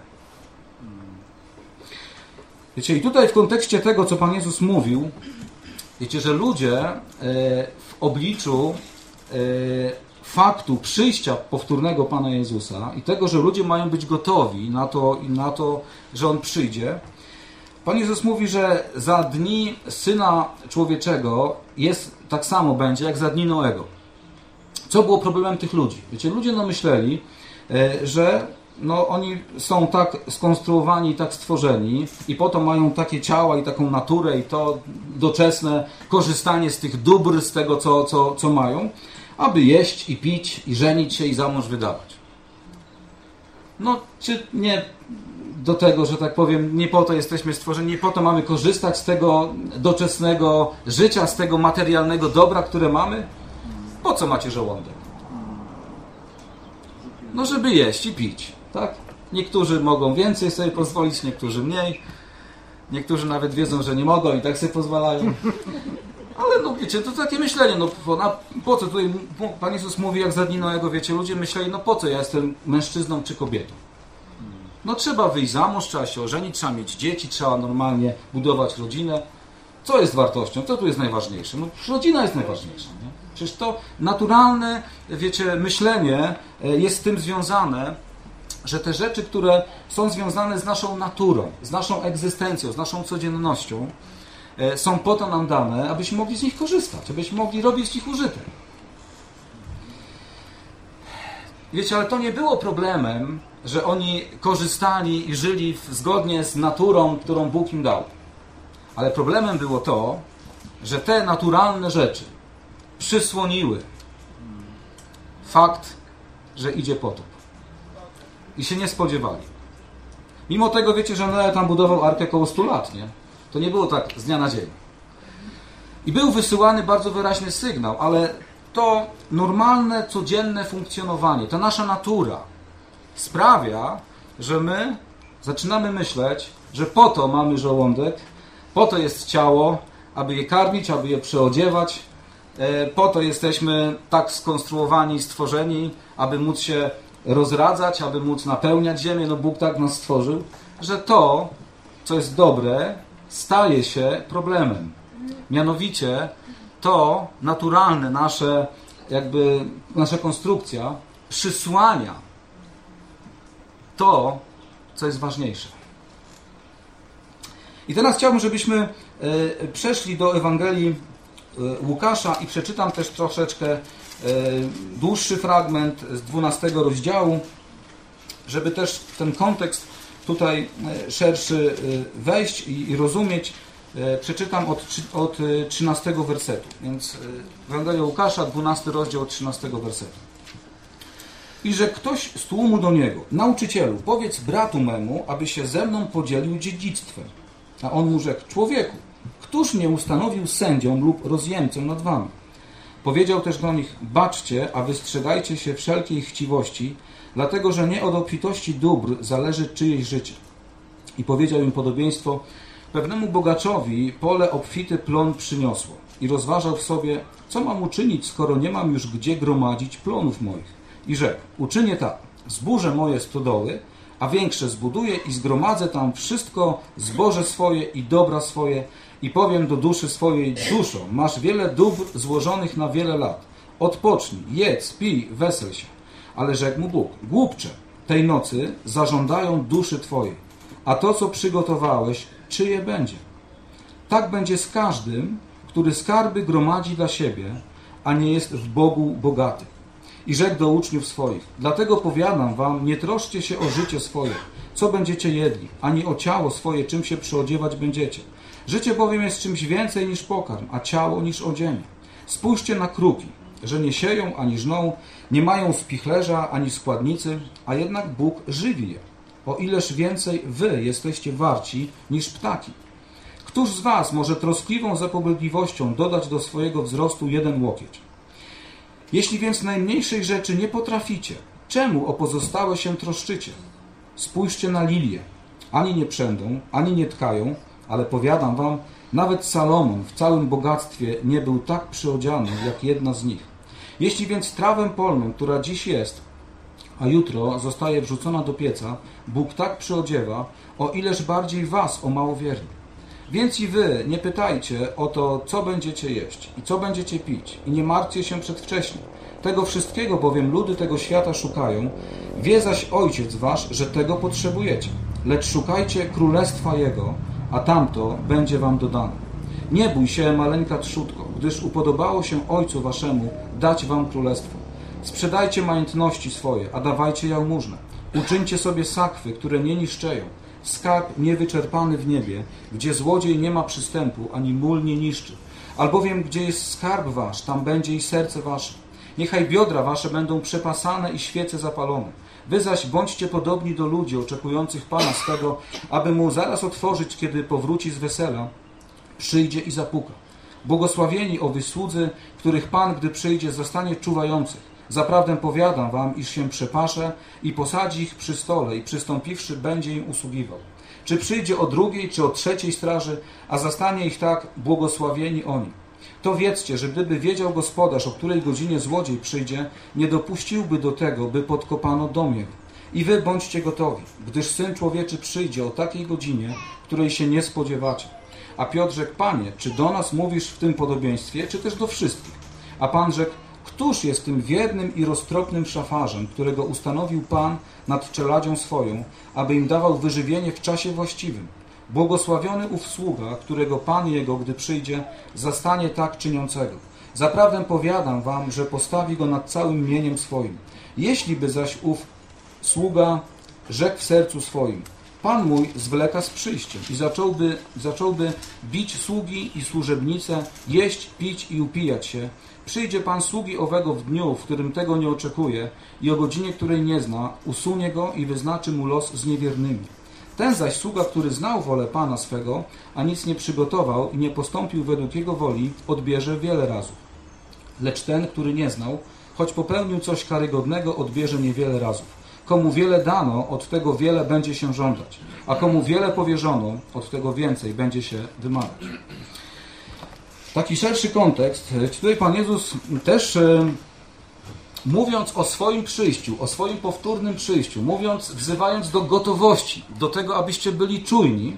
Wiecie, i tutaj w kontekście tego, co Pan Jezus mówił, wiecie, że ludzie w obliczu faktu przyjścia powtórnego Pana Jezusa i tego, że ludzie mają być gotowi na to, na to, że On przyjdzie, Pan Jezus mówi, że za dni Syna Człowieczego jest tak samo będzie, jak za dni Noego. Co było problemem tych ludzi? Wiecie, ludzie no myśleli, że no, oni są tak skonstruowani i tak stworzeni i po to mają takie ciała i taką naturę i to doczesne korzystanie z tych dóbr, z tego, co, co, co mają, aby jeść i pić i żenić się i za mąż wydawać. No, czy nie do tego, że tak powiem, nie po to jesteśmy stworzeni, nie po to mamy korzystać z tego doczesnego życia, z tego materialnego dobra, które mamy? Po co macie żołądek? No, żeby jeść i pić, tak? Niektórzy mogą więcej sobie pozwolić, niektórzy mniej. Niektórzy nawet wiedzą, że nie mogą i tak sobie pozwalają. Ale no wiecie, to takie myślenie, no po, na, po co tutaj Pan Jezus mówi, jak za dni Noego, wiecie, ludzie myśleli, no po co ja jestem mężczyzną czy kobietą? No trzeba wyjść za mąż, trzeba się ożenić, trzeba mieć dzieci, trzeba normalnie budować rodzinę. Co jest wartością? Co tu jest najważniejsze? No rodzina jest najważniejsza, nie? Przecież to naturalne, wiecie, myślenie jest z tym związane, że te rzeczy, które są związane z naszą naturą, z naszą egzystencją, z naszą codziennością, są po to nam dane, abyśmy mogli z nich korzystać, abyśmy mogli robić z nich użytek. Wiecie, ale to nie było problemem, że oni korzystali i żyli zgodnie z naturą, którą Bóg im dał. Ale problemem było to, że te naturalne rzeczy przysłoniły fakt, że idzie potop. i się nie spodziewali. Mimo tego, wiecie, że Noe tam budował arkę około stu lat, nie? To nie było tak z dnia na dzień. I był wysyłany bardzo wyraźny sygnał, ale to normalne, codzienne funkcjonowanie, ta nasza natura sprawia, że my zaczynamy myśleć, że po to mamy żołądek, po to jest ciało, aby je karmić, aby je przeodziewać, po to jesteśmy tak skonstruowani i stworzeni, aby móc się rozradzać, aby móc napełniać ziemię. No Bóg tak nas stworzył, że to, co jest dobre, staje się problemem. Mianowicie to naturalne nasze, jakby nasza konstrukcja przysłania to, co jest ważniejsze. I teraz chciałbym, żebyśmy przeszli do Ewangelii Łukasza i przeczytam też troszeczkę dłuższy fragment z dwunastego rozdziału, żeby też w ten kontekst tutaj szerszy wejść i rozumieć. Przeczytam od, od trzynastego wersetu. Więc Ewangelia Łukasza, dwunasty rozdział od trzynastego wersetu. I że ktoś z tłumu do niego: nauczycielu, powiedz bratu memu, aby się ze mną podzielił dziedzictwem. A on mu rzekł: człowieku, któż mnie ustanowił sędzią lub rozjemcą nad wami? Powiedział też do nich: baczcie, a wystrzegajcie się wszelkiej chciwości, dlatego że nie od obfitości dóbr zależy czyjeś życie. I powiedział im podobieństwo: pewnemu bogaczowi pole obfity plon przyniosło i rozważał w sobie, co mam uczynić, skoro nie mam już gdzie gromadzić plonów moich. I rzekł: uczynię tak, zburzę moje stodoły, a większe zbuduję i zgromadzę tam wszystko zboże swoje i dobra swoje i powiem do duszy swojej: duszo, masz wiele dóbr złożonych na wiele lat. Odpocznij, jedz, pij, wesel się. Ale rzekł mu Bóg: głupcze, tej nocy zażądają duszy twojej, a to, co przygotowałeś, czyje będzie? Tak będzie z każdym, który skarby gromadzi dla siebie, a nie jest w Bogu bogaty. I rzekł do uczniów swoich: dlatego powiadam wam, nie troszcie się o życie swoje, co będziecie jedli, ani o ciało swoje, czym się przyodziewać będziecie. Życie bowiem jest czymś więcej niż pokarm, a ciało niż odzienie. Spójrzcie na kruki, że nie sieją ani żną, nie mają spichlerza ani składnicy, a jednak Bóg żywi je. O ileż więcej wy jesteście warci niż ptaki. Któż z was może troskliwą zapobiegliwością dodać do swojego wzrostu jeden łokieć? Jeśli więc najmniejszej rzeczy nie potraficie, czemu o pozostałe się troszczycie? Spójrzcie na lilię. Ani nie przędą, ani nie tkają, ale powiadam wam, nawet Salomon w całym bogactwie nie był tak przyodziany jak jedna z nich. Jeśli więc trawę polną, która dziś jest, a jutro zostaje wrzucona do pieca, Bóg tak przyodziewa, o ileż bardziej was, o małowierni. Więc i wy nie pytajcie o to, co będziecie jeść i co będziecie pić, i nie martwcie się przedwcześnie. Tego wszystkiego bowiem ludy tego świata szukają, wie zaś Ojciec wasz, że tego potrzebujecie. Lecz szukajcie Królestwa Jego, a tamto będzie wam dodane. Nie bój się, maleńka trzódko, gdyż upodobało się Ojcu waszemu dać wam królestwo. Sprzedajcie majątności swoje, a dawajcie jałmużnę. Uczyńcie sobie sakwy, które nie niszczeją, skarb niewyczerpany w niebie, gdzie złodziej nie ma przystępu, ani mól nie niszczy. Albowiem gdzie jest skarb wasz, tam będzie i serce wasze. Niechaj biodra wasze będą przepasane i świece zapalone. Wy zaś bądźcie podobni do ludzi oczekujących Pana swego, aby Mu zaraz otworzyć, kiedy powróci z wesela, przyjdzie i zapuka. Błogosławieni owi słudzy, których Pan, gdy przyjdzie, zastanie czuwających. Zaprawdę powiadam wam, iż się przepasze i posadzi ich przy stole i przystąpiwszy, będzie im usługiwał. Czy przyjdzie o drugiej, czy o trzeciej straży, a zastanie ich tak, błogosławieni oni. To wiedzcie, że gdyby wiedział gospodarz, o której godzinie złodziej przyjdzie, nie dopuściłby do tego, by podkopano dom jego. I wy bądźcie gotowi, gdyż Syn Człowieczy przyjdzie o takiej godzinie, której się nie spodziewacie. A Piotr rzekł: Panie, czy do nas mówisz w tym podobieństwie, czy też do wszystkich? A Pan rzekł: któż jest tym wiernym i roztropnym szafarzem, którego ustanowił Pan nad czeladzią swoją, aby im dawał wyżywienie w czasie właściwym? Błogosławiony ów sługa, którego Pan jego, gdy przyjdzie, zastanie tak czyniącego. Zaprawdę powiadam wam, że postawi go nad całym mieniem swoim. Jeśli by zaś ów sługa rzekł w sercu swoim: Pan mój zwleka z przyjściem i zacząłby, zacząłby bić sługi i służebnice, jeść, pić i upijać się. Przyjdzie Pan sługi owego w dniu, w którym tego nie oczekuje i o godzinie, której nie zna, usunie go i wyznaczy mu los z niewiernymi. Ten zaś sługa, który znał wolę Pana swego, a nic nie przygotował i nie postąpił według jego woli, odbierze wiele razy. Lecz ten, który nie znał, choć popełnił coś karygodnego, odbierze niewiele razów. Komu wiele dano, od tego wiele będzie się żądać, a komu wiele powierzono, od tego więcej będzie się wymagać. Taki szerszy kontekst. Tutaj Pan Jezus też, mówiąc o swoim przyjściu, o swoim powtórnym przyjściu, mówiąc, wzywając do gotowości, do tego, abyście byli czujni,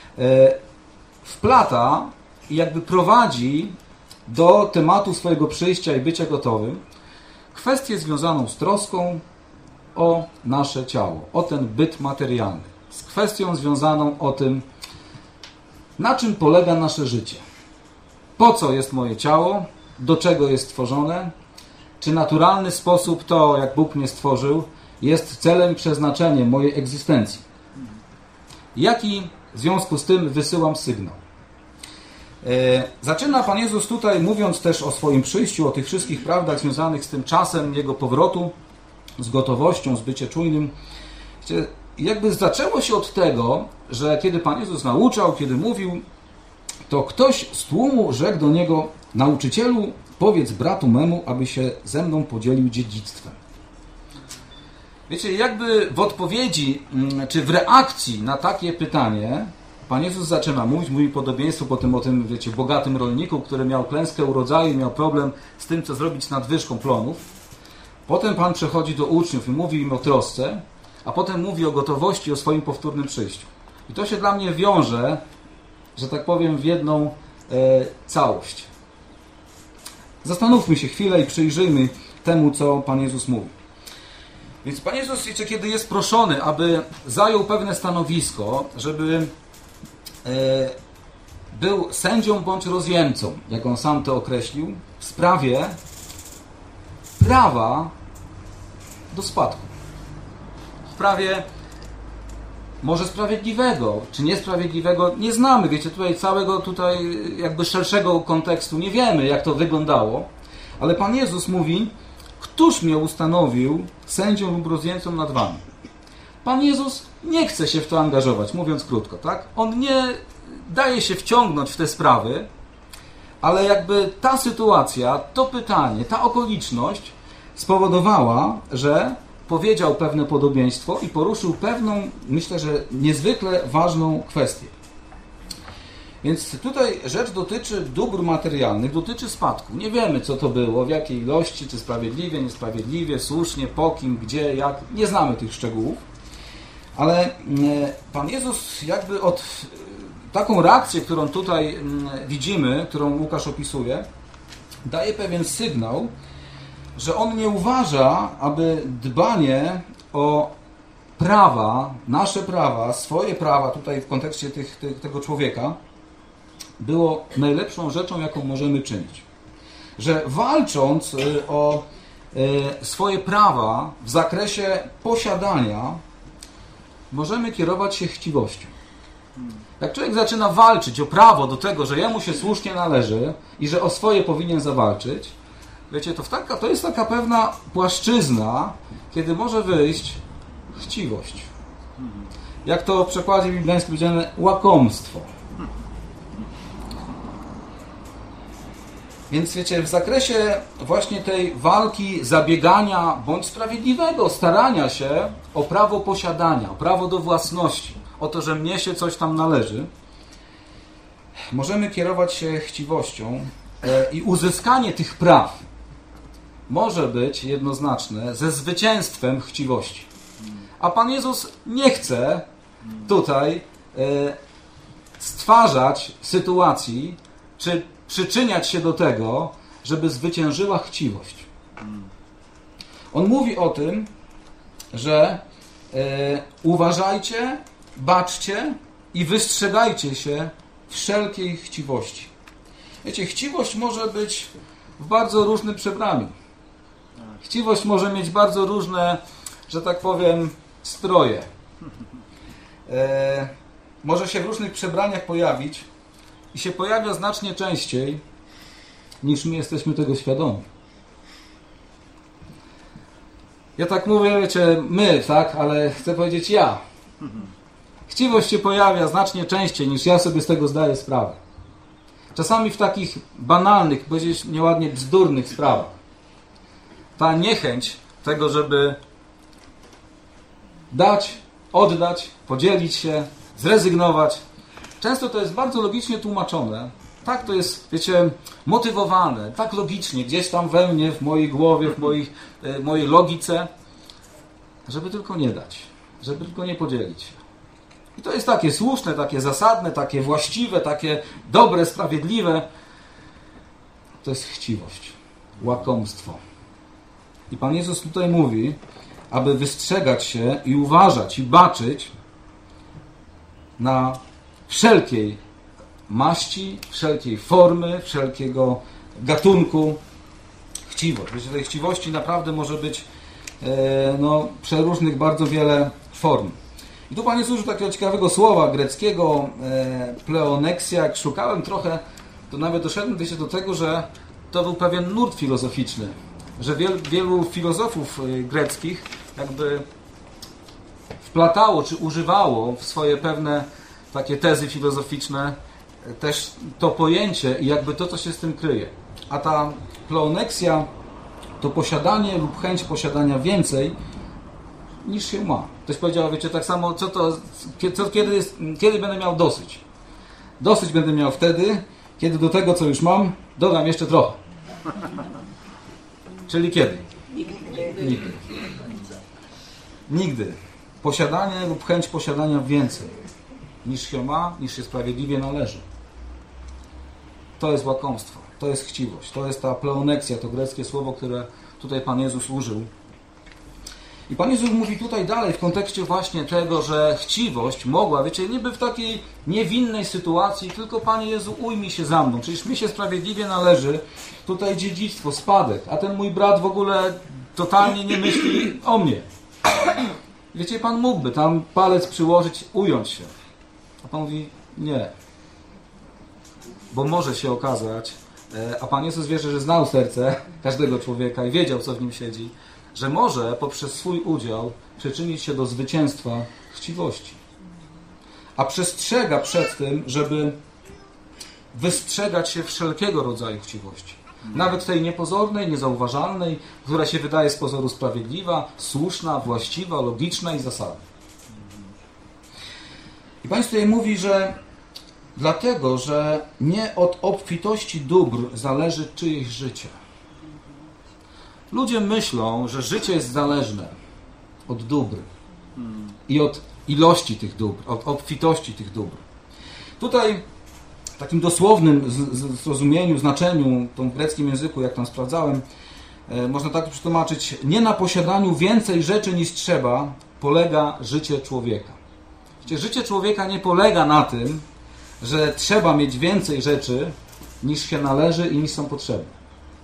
wplata i jakby prowadzi do tematu swojego przyjścia i bycia gotowym kwestię związaną z troską o nasze ciało, o ten byt materialny, z kwestią związaną o tym, na czym polega nasze życie. Po co jest moje ciało? Do czego jest stworzone? Czy naturalny sposób to, jak Bóg mnie stworzył, jest celem i przeznaczeniem mojej egzystencji? Jaki w związku z tym wysyłam sygnał? Zaczyna Pan Jezus tutaj, mówiąc też o swoim przyjściu, o tych wszystkich prawdach związanych z tym czasem Jego powrotu, z gotowością, z byciem czujnym. Jakby zaczęło się od tego, że kiedy Pan Jezus nauczał, kiedy mówił, to ktoś z tłumu rzekł do Niego: nauczycielu, powiedz bratu memu, aby się ze mną podzielił dziedzictwem. Wiecie, jakby w odpowiedzi, czy w reakcji na takie pytanie, Pan Jezus zaczyna mówić, mówi podobieństwo potem o tym, wiecie, bogatym rolniku, który miał klęskę urodzaju, miał problem z tym, co zrobić z nadwyżką plonów. Potem Pan przechodzi do uczniów i mówi im o trosce, a potem mówi o gotowości, o swoim powtórnym przyjściu. I to się dla mnie wiąże, że tak powiem, w jedną e, całość. Zastanówmy się chwilę i przyjrzyjmy temu, co Pan Jezus mówi. Więc Pan Jezus, wiecie, kiedy jest proszony, aby zajął pewne stanowisko, żeby e, był sędzią bądź rozjemcą, jak on sam to określił, w sprawie prawa do spadku. W sprawie może sprawiedliwego, czy niesprawiedliwego, nie znamy, wiecie, tutaj całego tutaj jakby szerszego kontekstu, nie wiemy, jak to wyglądało, ale Pan Jezus mówi: któż mnie ustanowił sędzią lub rozjemcą nad wami? Pan Jezus nie chce się w to angażować, mówiąc krótko, tak? On nie daje się wciągnąć w te sprawy, ale jakby ta sytuacja, to pytanie, ta okoliczność spowodowała, że powiedział pewne podobieństwo i poruszył pewną, myślę, że niezwykle ważną kwestię. Więc tutaj rzecz dotyczy dóbr materialnych, dotyczy spadku. Nie wiemy, co to było, w jakiej ilości, czy sprawiedliwie, niesprawiedliwie, słusznie, po kim, gdzie, jak. Nie znamy tych szczegółów. Ale Pan Jezus jakby od taką reakcję, którą tutaj widzimy, którą Łukasz opisuje, daje pewien sygnał, że on nie uważa, aby dbanie o prawa, nasze prawa, swoje prawa tutaj w kontekście tych, tych, tego człowieka było najlepszą rzeczą, jaką możemy czynić. Że walcząc o swoje prawa w zakresie posiadania, możemy kierować się chciwością. Jak człowiek zaczyna walczyć o prawo do tego, że jemu się słusznie należy i że o swoje powinien zawalczyć, wiecie, to, w taka, to jest taka pewna płaszczyzna, kiedy może wyjść chciwość. Jak to w przekładzie biblijskim powiedziane, łakomstwo. Więc wiecie, w zakresie właśnie tej walki, zabiegania bądź sprawiedliwego starania się o prawo posiadania, o prawo do własności, o to, że mnie się coś tam należy, możemy kierować się chciwością i uzyskanie tych praw może być jednoznaczne ze zwycięstwem chciwości. A Pan Jezus nie chce tutaj stwarzać sytuacji, czy przyczyniać się do tego, żeby zwyciężyła chciwość. On mówi o tym, że e, uważajcie, baczcie i wystrzegajcie się wszelkiej chciwości. Wiecie, chciwość może być w bardzo różnym przebraniu. Chciwość może mieć bardzo różne, że tak powiem, stroje. e, może się w różnych przebraniach pojawić i się pojawia znacznie częściej, niż my jesteśmy tego świadomi. Ja tak mówię, wiecie, my, tak, ale chcę powiedzieć ja. Chciwość się pojawia znacznie częściej, niż ja sobie z tego zdaję sprawę. Czasami w takich banalnych, powiedzieć nieładnie bzdurnych sprawach. Ta niechęć tego, żeby dać, oddać, podzielić się, zrezygnować. Często to jest bardzo logicznie tłumaczone. Tak to jest, wiecie, motywowane, tak logicznie, gdzieś tam we mnie, w mojej głowie, w moich, e, mojej logice, żeby tylko nie dać, żeby tylko nie podzielić się. I to jest takie słuszne, takie zasadne, takie właściwe, takie dobre, sprawiedliwe. To jest chciwość, łakomstwo. I Pan Jezus tutaj mówi, aby wystrzegać się i uważać i baczyć na wszelkiej maści, wszelkiej formy, wszelkiego gatunku chciwość. Wiecie, tej chciwości naprawdę może być e, no, przeróżnych bardzo wiele form. I tu Pan Jezus użył takiego ciekawego słowa greckiego e, pleoneksja. Jak szukałem trochę, to nawet doszedłem się do tego, że to był pewien nurt filozoficzny, że wiel, wielu filozofów e, greckich jakby wplatało czy używało w swoje pewne takie tezy filozoficzne też to pojęcie i jakby to, co się z tym kryje. A ta pleoneksja to posiadanie lub chęć posiadania więcej niż się ma. Ktoś powiedział, wiecie, tak samo, co to, co, kiedy, jest, kiedy będę miał dosyć? Dosyć będę miał wtedy, kiedy do tego, co już mam, dodam jeszcze trochę. Czyli kiedy? Nigdy. Nigdy. Posiadanie lub chęć posiadania więcej niż się ma, niż się sprawiedliwie należy. To jest łakomstwo, to jest chciwość, to jest ta pleoneksja, to greckie słowo, które tutaj Pan Jezus użył. I Pan Jezus mówi tutaj dalej w kontekście właśnie tego, że chciwość mogła, wiecie, niby w takiej niewinnej sytuacji, tylko Panie Jezu, ujmij się za mną, przecież mi się sprawiedliwie należy tutaj dziedzictwo, spadek, a ten mój brat w ogóle totalnie nie myśli o mnie. Wiecie, Pan mógłby tam palec przyłożyć, ująć się. A Pan mówi, nie. Bo może się okazać, a Pan Jezus wierzy, że znał serce każdego człowieka i wiedział, co w nim siedzi, że może poprzez swój udział przyczynić się do zwycięstwa chciwości. A przestrzega przed tym, żeby wystrzegać się wszelkiego rodzaju chciwości. Nawet tej niepozornej, niezauważalnej, która się wydaje z pozoru sprawiedliwa, słuszna, właściwa, logiczna i zasadna. I Pan tutaj mówi, że dlatego, że nie od obfitości dóbr zależy czyjeś życie. Ludzie myślą, że życie jest zależne od dóbr i od ilości tych dóbr, od obfitości tych dóbr. Tutaj w takim dosłownym zrozumieniu, znaczeniu, w greckim języku, jak tam sprawdzałem, można tak przetłumaczyć: nie na posiadaniu więcej rzeczy niż trzeba polega życie człowieka. Wiecie, życie człowieka nie polega na tym, że trzeba mieć więcej rzeczy niż się należy i niż są potrzebne.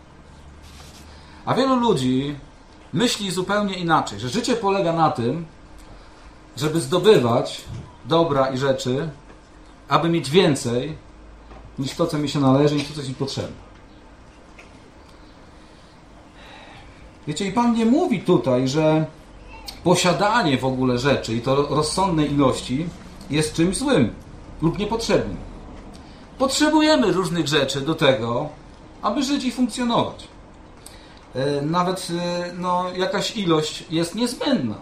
A wielu ludzi myśli zupełnie inaczej, że życie polega na tym, żeby zdobywać dobra i rzeczy, aby mieć więcej niż to, co mi się należy, niż to, co jest mi potrzebne. Wiecie, i Pan nie mówi tutaj, że posiadanie w ogóle rzeczy i to rozsądnej ilości jest czymś złym lub niepotrzebnym. Potrzebujemy różnych rzeczy do tego, aby żyć i funkcjonować. Nawet no, jakaś ilość jest niezbędna.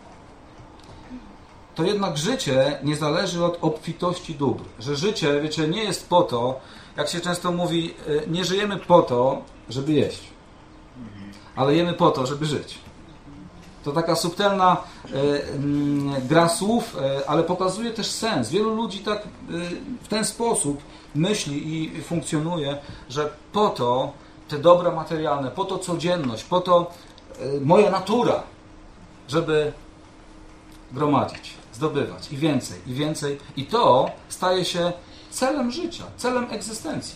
To jednak życie nie zależy od obfitości dóbr. Że życie, wiecie, nie jest po to, jak się często mówi, nie żyjemy po to, żeby jeść. Ale jemy po to, żeby żyć. To taka subtelna e, m, gra słów, e, ale pokazuje też sens. Wielu ludzi tak e, w ten sposób myśli i funkcjonuje, że po to te dobra materialne, po to codzienność, po to e, moja natura, żeby gromadzić, zdobywać i więcej, i więcej. I to staje się celem życia, celem egzystencji.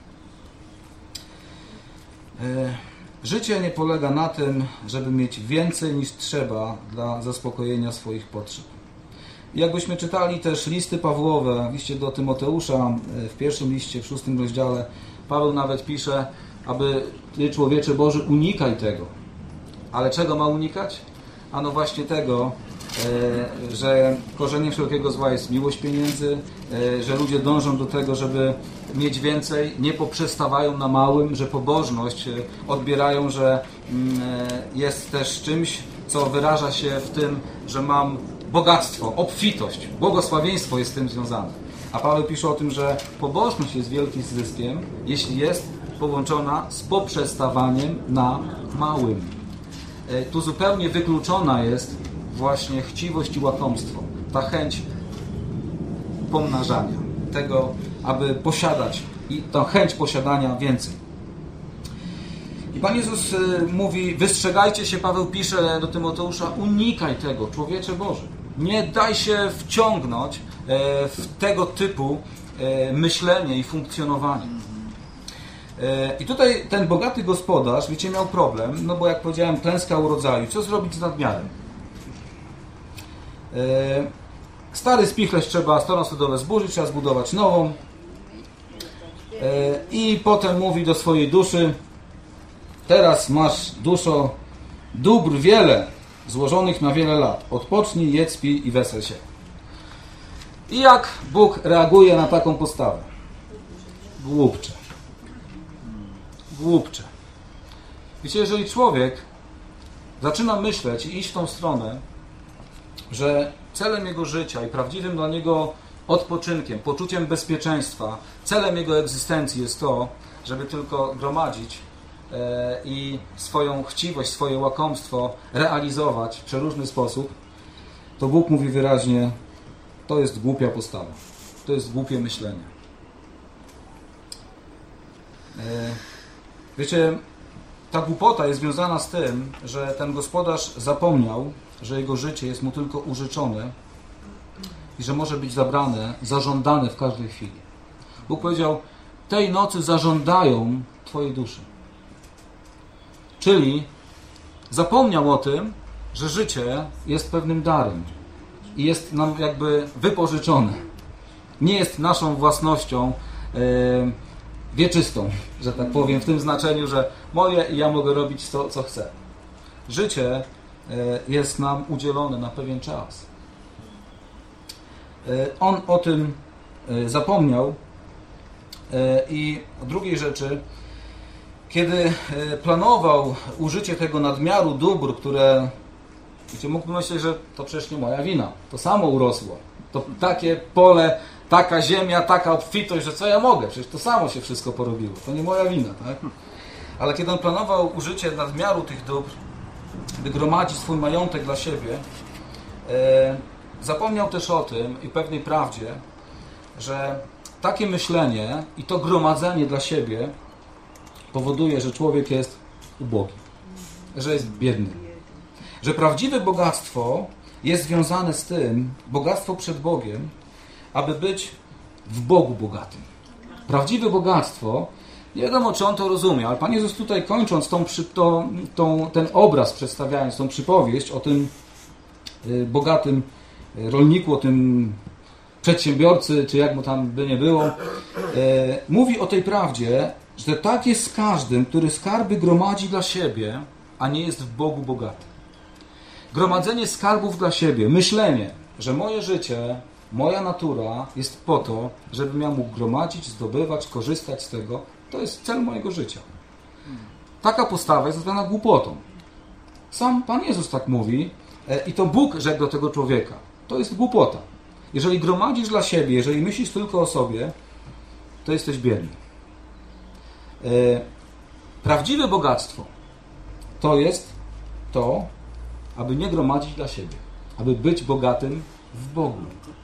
E, Życie nie polega na tym, żeby mieć więcej niż trzeba dla zaspokojenia swoich potrzeb. Jakbyśmy czytali też listy Pawłowe, w liście do Tymoteusza, w pierwszym liście, w szóstym rozdziale, Paweł nawet pisze, aby Ty, człowiecze Boży, unikaj tego. Ale czego ma unikać? Ano właśnie tego, e, że korzeniem wszelkiego zła jest miłość pieniędzy, e, że ludzie dążą do tego, żeby mieć więcej, nie poprzestawają na małym, że pobożność e, odbierają, że mm, e, jest też czymś, co wyraża się w tym, że mam bogactwo, obfitość, błogosławieństwo jest z tym związane. A Paweł pisze o tym, że pobożność jest wielkim zyskiem, jeśli jest połączona z poprzestawaniem na małym. Tu zupełnie wykluczona jest właśnie chciwość i łakomstwo. Ta chęć pomnażania, tego, aby posiadać i tą chęć posiadania więcej. I Pan Jezus mówi, wystrzegajcie się, Paweł pisze do Tymoteusza, unikaj tego, człowiecze Boży. Nie daj się wciągnąć w tego typu myślenie i funkcjonowanie. I tutaj ten bogaty gospodarz, wiecie, miał problem, no bo jak powiedziałem, klęska urodzaju. Co zrobić z nadmiarem? Stary spichlerz trzeba, stronę sodowę zburzyć, trzeba zbudować nową. I potem mówi do swojej duszy, teraz masz, duszo, dóbr wiele, złożonych na wiele lat. Odpocznij, jedz, pij i wesel się. I jak Bóg reaguje na taką postawę? Głupcze. Głupcze. Wiecie, jeżeli człowiek zaczyna myśleć i iść w tą stronę, że celem jego życia i prawdziwym dla niego odpoczynkiem, poczuciem bezpieczeństwa, celem jego egzystencji jest to, żeby tylko gromadzić e, i swoją chciwość, swoje łakomstwo realizować w przeróżny sposób, to Bóg mówi wyraźnie, to jest głupia postawa. To jest głupie myślenie. E, Wiecie, ta głupota jest związana z tym, że ten gospodarz zapomniał, że jego życie jest mu tylko użyczone i że może być zabrane, zażądane w każdej chwili. Bóg powiedział, tej nocy zażądają twojej duszy. Czyli zapomniał o tym, że życie jest pewnym darem i jest nam jakby wypożyczone. Nie jest naszą własnością yy, wieczystą, że tak powiem, w tym znaczeniu, że moje i ja mogę robić to, co chcę. Życie jest nam udzielone na pewien czas. On o tym zapomniał i drugiej rzeczy, kiedy planował użycie tego nadmiaru dóbr, które, wiecie, mógłbym myśleć, że to przecież nie moja wina, to samo urosło, to takie pole, taka ziemia, taka obfitość, że co ja mogę? Przecież to samo się wszystko porobiło. To nie moja wina, tak? Ale kiedy on planował użycie nadmiaru tych dóbr, by gromadzić swój majątek dla siebie, e, zapomniał też o tym i pewnej prawdzie, że takie myślenie i to gromadzenie dla siebie powoduje, że człowiek jest ubogi, że jest biedny. Że prawdziwe bogactwo jest związane z tym, bogactwo przed Bogiem, aby być w Bogu bogatym. Prawdziwe bogactwo, nie wiadomo, czy on to rozumie, ale Pan Jezus tutaj, kończąc tą, tą, tą, ten obraz, przedstawiając tą przypowieść o tym y, bogatym rolniku, o tym przedsiębiorcy, czy jak mu tam by nie było, y, mówi o tej prawdzie, że tak jest z każdym, który skarby gromadzi dla siebie, a nie jest w Bogu bogaty. Gromadzenie skarbów dla siebie, myślenie, że moje życie, moja natura jest po to, żebym ja mógł gromadzić, zdobywać, korzystać z tego. To jest cel mojego życia. Taka postawa jest zwana głupotą. Sam Pan Jezus tak mówi i to Bóg rzekł do tego człowieka. To jest głupota. Jeżeli gromadzisz dla siebie, jeżeli myślisz tylko o sobie, to jesteś biedny. Prawdziwe bogactwo to jest to, aby nie gromadzić dla siebie, aby być bogatym w Bogu.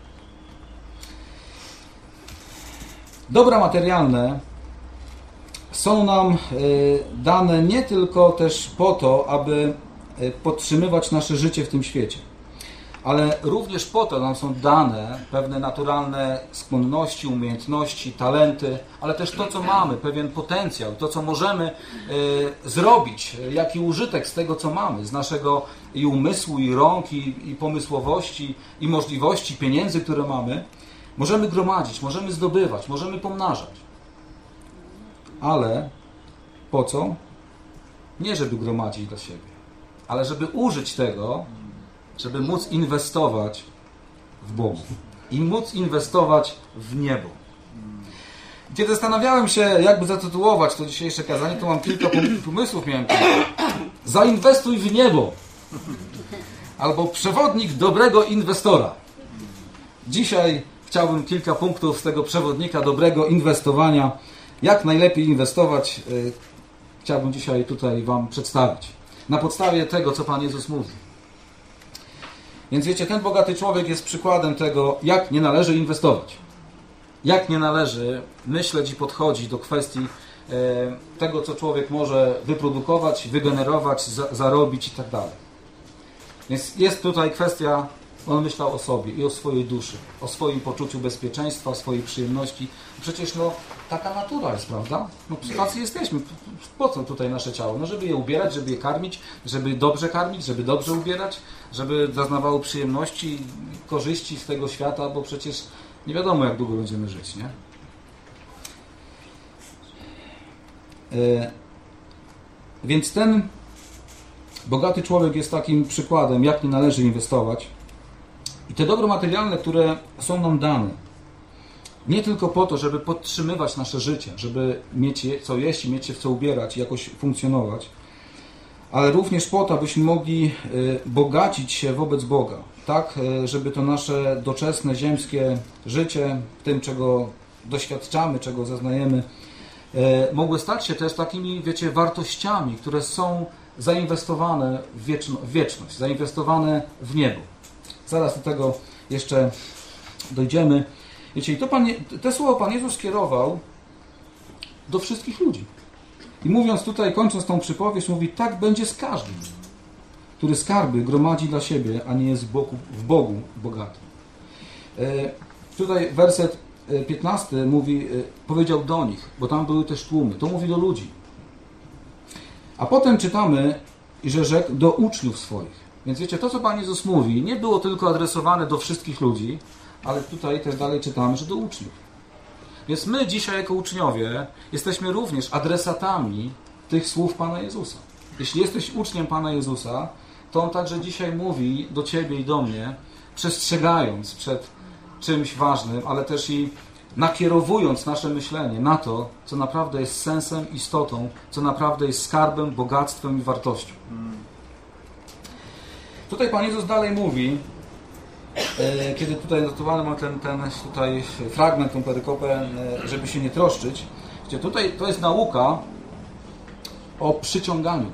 Dobra materialne są nam dane nie tylko też po to, aby podtrzymywać nasze życie w tym świecie, ale również po to nam są dane pewne naturalne skłonności, umiejętności, talenty, ale też to, co mamy, pewien potencjał, to, co możemy y, zrobić, jaki użytek z tego, co mamy, z naszego i umysłu, i rąk, i, i pomysłowości, i możliwości, pieniędzy, które mamy, możemy gromadzić, możemy zdobywać, możemy pomnażać. Ale po co? Nie żeby gromadzić dla siebie, ale żeby użyć tego, żeby móc inwestować w Bogu i móc inwestować w niebo. Kiedy zastanawiałem się, jakby zatytułować to dzisiejsze kazanie, to mam kilka pomysłów. Miałem zainwestuj w niebo albo przewodnik dobrego inwestora. Dzisiaj chciałbym kilka punktów z tego przewodnika dobrego inwestowania, jak najlepiej inwestować, chciałbym dzisiaj tutaj wam przedstawić. Na podstawie tego, co Pan Jezus mówi. Więc wiecie, ten bogaty człowiek jest przykładem tego, jak nie należy inwestować. Jak nie należy myśleć i podchodzić do kwestii e, tego, co człowiek może wyprodukować, wygenerować, za, zarobić i tak dalej. Więc jest tutaj kwestia, on myślał o sobie i o swojej duszy, o swoim poczuciu bezpieczeństwa, o swojej przyjemności. Przecież no, taka natura jest, prawda? No, tacy jesteśmy. Po co tutaj nasze ciało? No, żeby je ubierać, żeby je karmić, żeby dobrze karmić, żeby dobrze ubierać, żeby zaznawało przyjemności, korzyści z tego świata, bo przecież nie wiadomo, jak długo będziemy żyć, nie? E, więc ten bogaty człowiek jest takim przykładem, jak nie należy inwestować. I te dobro materialne, które są nam dane, nie tylko po to, żeby podtrzymywać nasze życie, żeby mieć co jeść i mieć się w co ubierać i jakoś funkcjonować, ale również po to, abyśmy mogli bogacić się wobec Boga, tak, żeby to nasze doczesne, ziemskie życie, tym, czego doświadczamy, czego zaznajemy, mogły stać się też takimi, wiecie, wartościami, które są zainwestowane w, wieczno, w wieczność, zainwestowane w niebo. Zaraz do tego jeszcze dojdziemy. Wiecie, i to Pan, te słowa Pan Jezus skierował do wszystkich ludzi. I mówiąc tutaj, kończąc tą przypowieść, mówi, tak będzie z każdym, który skarby gromadzi dla siebie, a nie jest w Bogu, w Bogu bogaty. E, tutaj werset piętnasty mówi, e, powiedział do nich, bo tam były też tłumy. To mówi do ludzi. A potem czytamy, że rzekł do uczniów swoich. Więc wiecie, to co Pan Jezus mówi, nie było tylko adresowane do wszystkich ludzi, ale tutaj też dalej czytamy, że do uczniów. Więc my dzisiaj jako uczniowie jesteśmy również adresatami tych słów Pana Jezusa. Jeśli jesteś uczniem Pana Jezusa, to On także dzisiaj mówi do Ciebie i do mnie, przestrzegając przed czymś ważnym, ale też i nakierowując nasze myślenie na to, co naprawdę jest sensem, istotą, co naprawdę jest skarbem, bogactwem i wartością. Tutaj Pan Jezus dalej mówi, kiedy tutaj notowany ma ten, ten tutaj fragment, tą perykopę, żeby się nie troszczyć. Gdzie tutaj to jest nauka o przyciąganiu.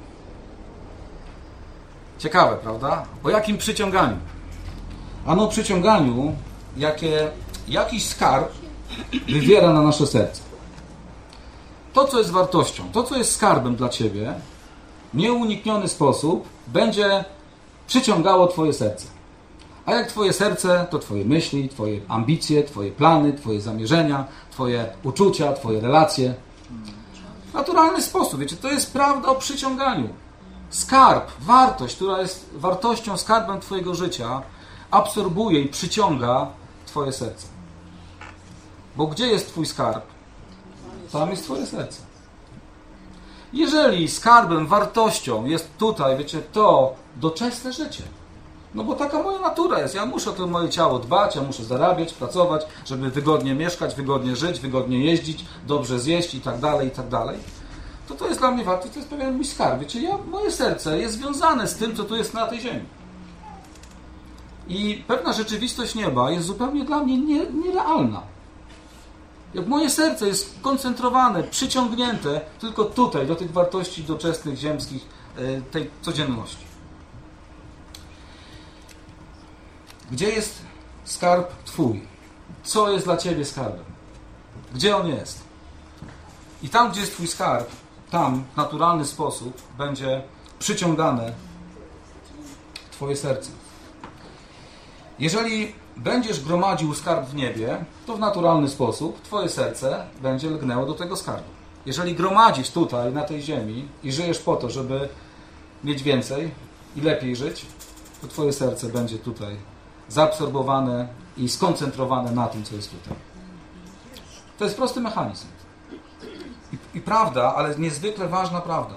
Ciekawe, prawda? O jakim przyciąganiu? Ano o przyciąganiu, jakie jakiś skarb wywiera na nasze serce. To, co jest wartością, to, co jest skarbem dla Ciebie, w nieunikniony sposób będzie przyciągało Twoje serce. A jak Twoje serce, to Twoje myśli, Twoje ambicje, Twoje plany, Twoje zamierzenia, Twoje uczucia, Twoje relacje. W naturalny sposób, wiecie, to jest prawda o przyciąganiu. Skarb, wartość, która jest wartością, skarbem Twojego życia, absorbuje i przyciąga Twoje serce. Bo gdzie jest Twój skarb? Tam jest Twoje serce. Jeżeli skarbem, wartością jest tutaj, wiecie, to doczesne życie. No bo taka moja natura jest. Ja muszę o to moje ciało dbać, ja muszę zarabiać, pracować, żeby wygodnie mieszkać, wygodnie żyć, wygodnie jeździć, dobrze zjeść i tak dalej, i tak dalej. To to jest dla mnie wartość, to jest pewien mój skarb. Wiecie, ja, moje serce jest związane z tym, co tu jest na tej ziemi. I pewna rzeczywistość nieba jest zupełnie dla mnie nie, nierealna. Jak moje serce jest skoncentrowane, przyciągnięte tylko tutaj, do tych wartości doczesnych, ziemskich, tej codzienności. Gdzie jest skarb Twój? Co jest dla Ciebie skarbem? Gdzie on jest? I tam, gdzie jest Twój skarb, tam w naturalny sposób będzie przyciągane Twoje serce. Jeżeli będziesz gromadził skarb w niebie, to w naturalny sposób twoje serce będzie lgnęło do tego skarbu. Jeżeli gromadzisz tutaj, na tej ziemi i żyjesz po to, żeby mieć więcej i lepiej żyć, to twoje serce będzie tutaj zaabsorbowane i skoncentrowane na tym, co jest tutaj. To jest prosty mechanizm. I, i prawda, ale niezwykle ważna prawda.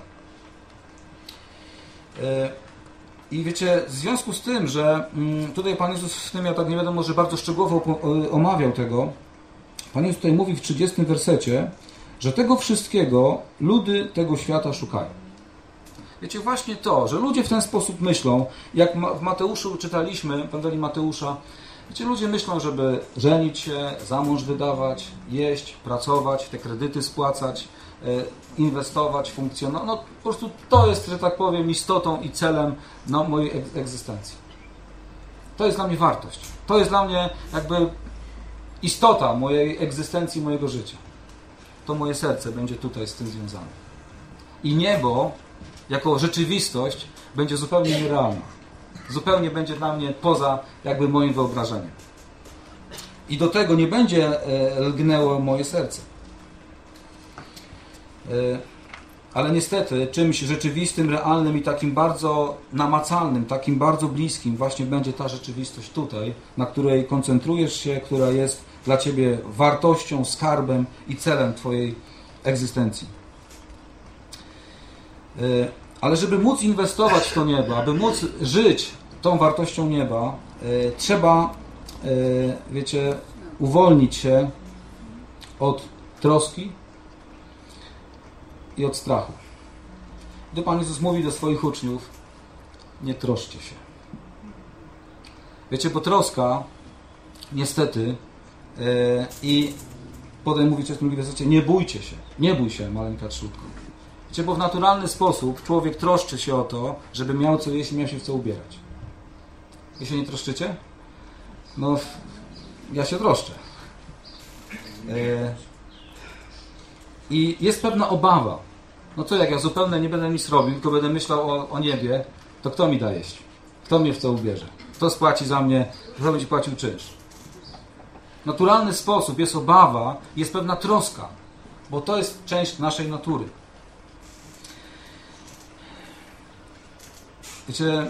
I wiecie, w związku z tym, że tutaj Pan Jezus w tym, ja tak nie wiadomo, że bardzo szczegółowo omawiał tego, Pan Jezus tutaj mówi w trzydziestym wersecie, że tego wszystkiego ludy tego świata szukają. Wiecie, właśnie to, że ludzie w ten sposób myślą, jak w Mateuszu czytaliśmy, w Ewangelii Mateusza, wiecie, ludzie myślą, żeby żenić się, za mąż wydawać, jeść, pracować, te kredyty spłacać, inwestować, funkcjonować. No po prostu to jest, że tak powiem, istotą i celem no, mojej egzystencji. To jest dla mnie wartość. To jest dla mnie jakby istota mojej egzystencji, mojego życia. To moje serce będzie tutaj z tym związane. I niebo jako rzeczywistość będzie zupełnie nierealna. Zupełnie będzie dla mnie poza jakby moim wyobrażeniem. I do tego nie będzie lgnęło moje serce. Ale niestety czymś rzeczywistym, realnym i takim bardzo namacalnym, takim bardzo bliskim właśnie będzie ta rzeczywistość tutaj, na której koncentrujesz się, która jest dla Ciebie wartością, skarbem i celem Twojej egzystencji. Ale żeby móc inwestować w to niebo, aby móc żyć tą wartością nieba, trzeba, wiecie, uwolnić się od troski i od strachu. Gdy Pan Jezus mówi do swoich uczniów, nie troszcie się. Wiecie, bo troska, niestety, yy, i potem mówi w drugim wersecie, nie bójcie się, nie bój się, maleńka trzutko. Wiecie, bo w naturalny sposób człowiek troszczy się o to, żeby miał co jeść i miał się w co ubierać. Wy się nie troszczycie? No, ja się troszczę. Yy, I jest pewna obawa. No co, jak ja zupełnie nie będę nic robił, tylko będę myślał o, o niebie, to kto mi da jeść? Kto mnie w co ubierze? Kto spłaci za mnie? Kto będzie płacił czynsz? W naturalny sposób jest obawa, jest pewna troska, bo to jest część naszej natury. Wiecie,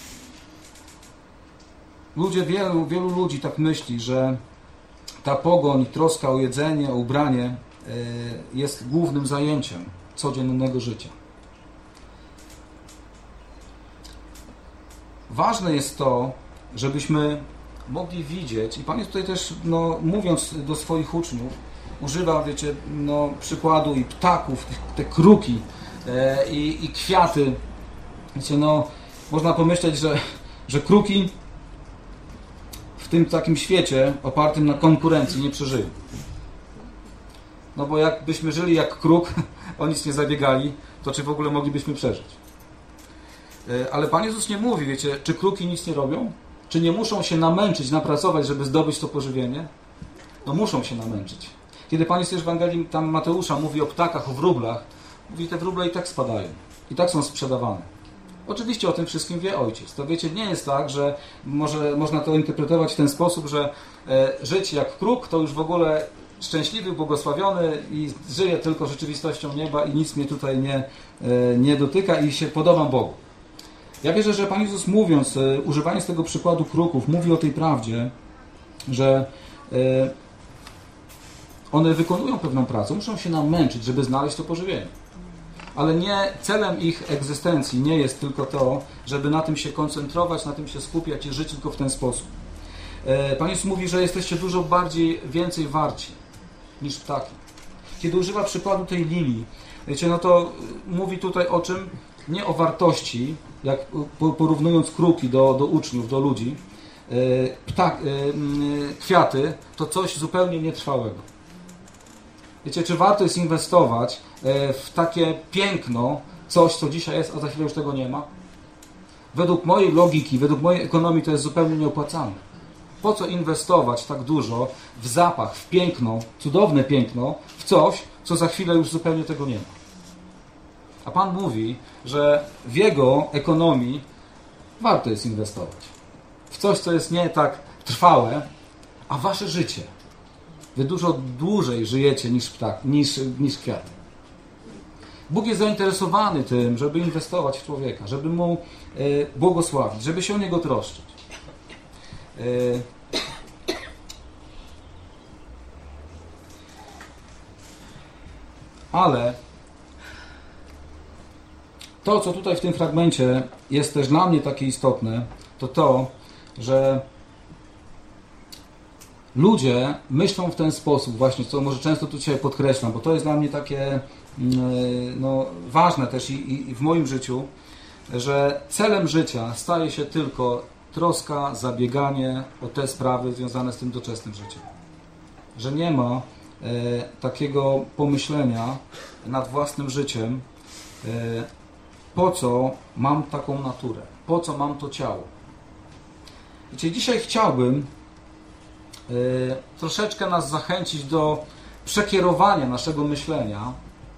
ludzie, wielu, wielu ludzi tak myśli, że ta pogoń, troska o jedzenie, o ubranie jest głównym zajęciem codziennego życia. Ważne jest to, żebyśmy mogli widzieć, i Pan jest tutaj też, no, mówiąc do swoich uczniów, używa, wiecie, no, przykładu i ptaków, te kruki e, i, i kwiaty. Wiecie, no, można pomyśleć, że, że kruki w tym takim świecie opartym na konkurencji nie przeżyją. No bo jakbyśmy żyli jak kruk, o nic nie zabiegali, to czy w ogóle moglibyśmy przeżyć? Ale Pan Jezus nie mówi, wiecie, czy kruki nic nie robią? Czy nie muszą się namęczyć, napracować, żeby zdobyć to pożywienie? No muszą się namęczyć. Kiedy Pan Jezus w Ewangelii tam Mateusza mówi o ptakach, o wróblach, mówi, te wróble i tak spadają. I tak są sprzedawane. Oczywiście o tym wszystkim wie Ojciec. To wiecie, nie jest tak, że może, można to interpretować w ten sposób, że e, żyć jak kruk to już w ogóle szczęśliwy, błogosławiony i żyję tylko rzeczywistością nieba i nic mnie tutaj nie, nie dotyka i się podobam Bogu. Ja wierzę, że Pan Jezus mówiąc, używając tego przykładu kruków, mówi o tej prawdzie, że one wykonują pewną pracę, muszą się namęczyć, żeby znaleźć to pożywienie. Ale nie, celem ich egzystencji nie jest tylko to, żeby na tym się koncentrować, na tym się skupiać i żyć tylko w ten sposób. Pan Jezus mówi, że jesteście dużo bardziej, więcej warci niż ptaki. Kiedy używa przykładu tej lilii, wiecie, no to mówi tutaj o czym? Nie o wartości, jak porównując kruki do, do uczniów, do ludzi. Ptak, kwiaty to coś zupełnie nietrwałego. Wiecie, czy warto jest inwestować w takie piękno, coś, co dzisiaj jest, a za chwilę już tego nie ma? Według mojej logiki, według mojej ekonomii to jest zupełnie nieopłacalne. Po co inwestować tak dużo w zapach, w piękno, cudowne piękno, w coś, co za chwilę już zupełnie tego nie ma? A Pan mówi, że w Jego ekonomii warto jest inwestować. w coś, co jest nie tak trwałe, a wasze życie. Wy dużo dłużej żyjecie niż ptak, niż, niż kwiaty. Bóg jest zainteresowany tym, żeby inwestować w człowieka, żeby mu e, błogosławić, żeby się o niego troszczyć. E, ale to, co tutaj w tym fragmencie jest też dla mnie takie istotne, to to, że ludzie myślą w ten sposób właśnie, co może często tu dzisiaj podkreślam, bo to jest dla mnie takie no, ważne też i, i, i w moim życiu, że celem życia staje się tylko troska, zabieganie o te sprawy związane z tym doczesnym życiem. Że nie ma e, takiego pomyślenia nad własnym życiem, e, po co mam taką naturę, po co mam to ciało. Wiecie, dzisiaj chciałbym e, troszeczkę nas zachęcić do przekierowania naszego myślenia.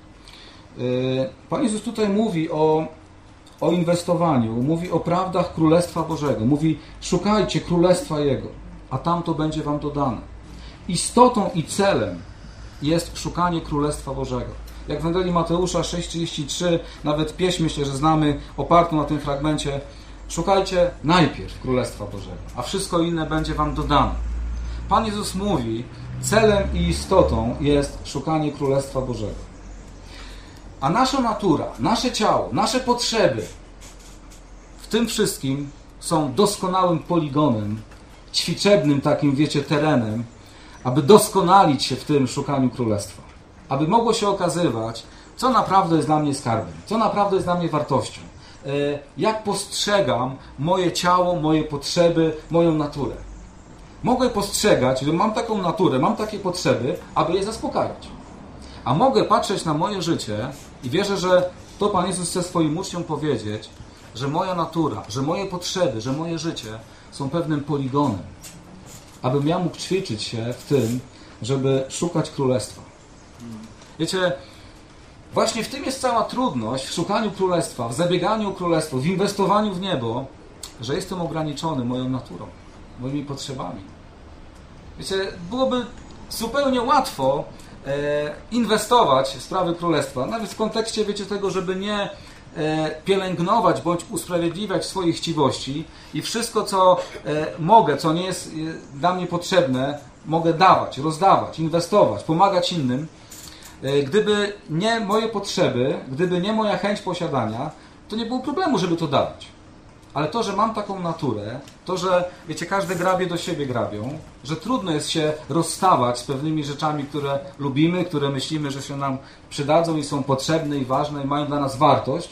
Pan Jezus tutaj mówi o, o inwestowaniu, mówi o prawdach Królestwa Bożego, mówi szukajcie Królestwa Jego, a tam to będzie wam dodane. Istotą i celem jest szukanie Królestwa Bożego. Jak w Ewangelii Mateusza sześć trzydzieści trzy, nawet pieśń, myślę, że znamy, opartą na tym fragmencie, szukajcie najpierw Królestwa Bożego, a wszystko inne będzie wam dodane. Pan Jezus mówi, celem i istotą jest szukanie Królestwa Bożego. A nasza natura, nasze ciało, nasze potrzeby w tym wszystkim są doskonałym poligonem, ćwiczebnym takim, wiecie, terenem, aby doskonalić się w tym szukaniu Królestwa. Aby mogło się okazywać, co naprawdę jest dla mnie skarbem, co naprawdę jest dla mnie wartością. Jak postrzegam moje ciało, moje potrzeby, moją naturę. Mogę postrzegać, że mam taką naturę, mam takie potrzeby, aby je zaspokajać. A mogę patrzeć na moje życie i wierzę, że to Pan Jezus chce swoim uczniom powiedzieć, że moja natura, że moje potrzeby, że moje życie są pewnym poligonem, abym ja mógł ćwiczyć się w tym, żeby szukać Królestwa. Wiecie, właśnie w tym jest cała trudność, w szukaniu Królestwa, w zabieganiu o Królestwo, w inwestowaniu w niebo, że jestem ograniczony moją naturą, moimi potrzebami. Wiecie, byłoby zupełnie łatwo inwestować w sprawy Królestwa, nawet w kontekście, wiecie, tego, żeby nie pielęgnować bądź usprawiedliwiać swoich chciwości i wszystko, co mogę, co nie jest dla mnie potrzebne, mogę dawać, rozdawać, inwestować, pomagać innym. Gdyby nie moje potrzeby, gdyby nie moja chęć posiadania, to nie było problemu, żeby to dawać. Ale to, że mam taką naturę, to, że, wiecie, każde grabie do siebie grabią, że trudno jest się rozstawać z pewnymi rzeczami, które lubimy, które myślimy, że się nam przydadzą i są potrzebne i ważne i mają dla nas wartość.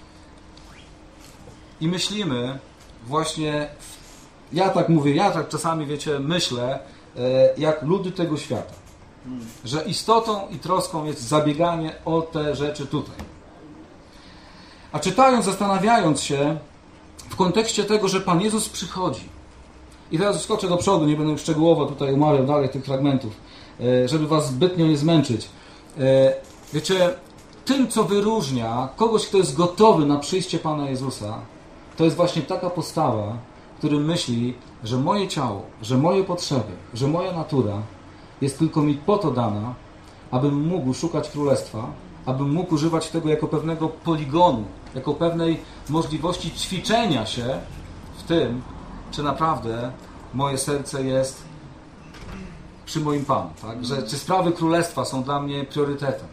I myślimy właśnie, ja tak mówię, ja tak czasami, wiecie, myślę, jak ludy tego świata. Że istotą i troską jest zabieganie o te rzeczy tutaj. A czytając, zastanawiając się, w kontekście tego, że Pan Jezus przychodzi. I teraz skoczę do przodu, nie będę szczegółowo tutaj umawiał dalej tych fragmentów, żeby was zbytnio nie zmęczyć. Wiecie, tym, co wyróżnia kogoś, kto jest gotowy na przyjście Pana Jezusa, to jest właśnie taka postawa, który myśli, że moje ciało, że moje potrzeby, że moja natura jest tylko mi po to dana, abym mógł szukać Królestwa, abym mógł używać tego jako pewnego poligonu, jako pewnej możliwości ćwiczenia się w tym, czy naprawdę moje serce jest przy moim Panu, tak? Że, czy sprawy Królestwa są dla mnie priorytetem.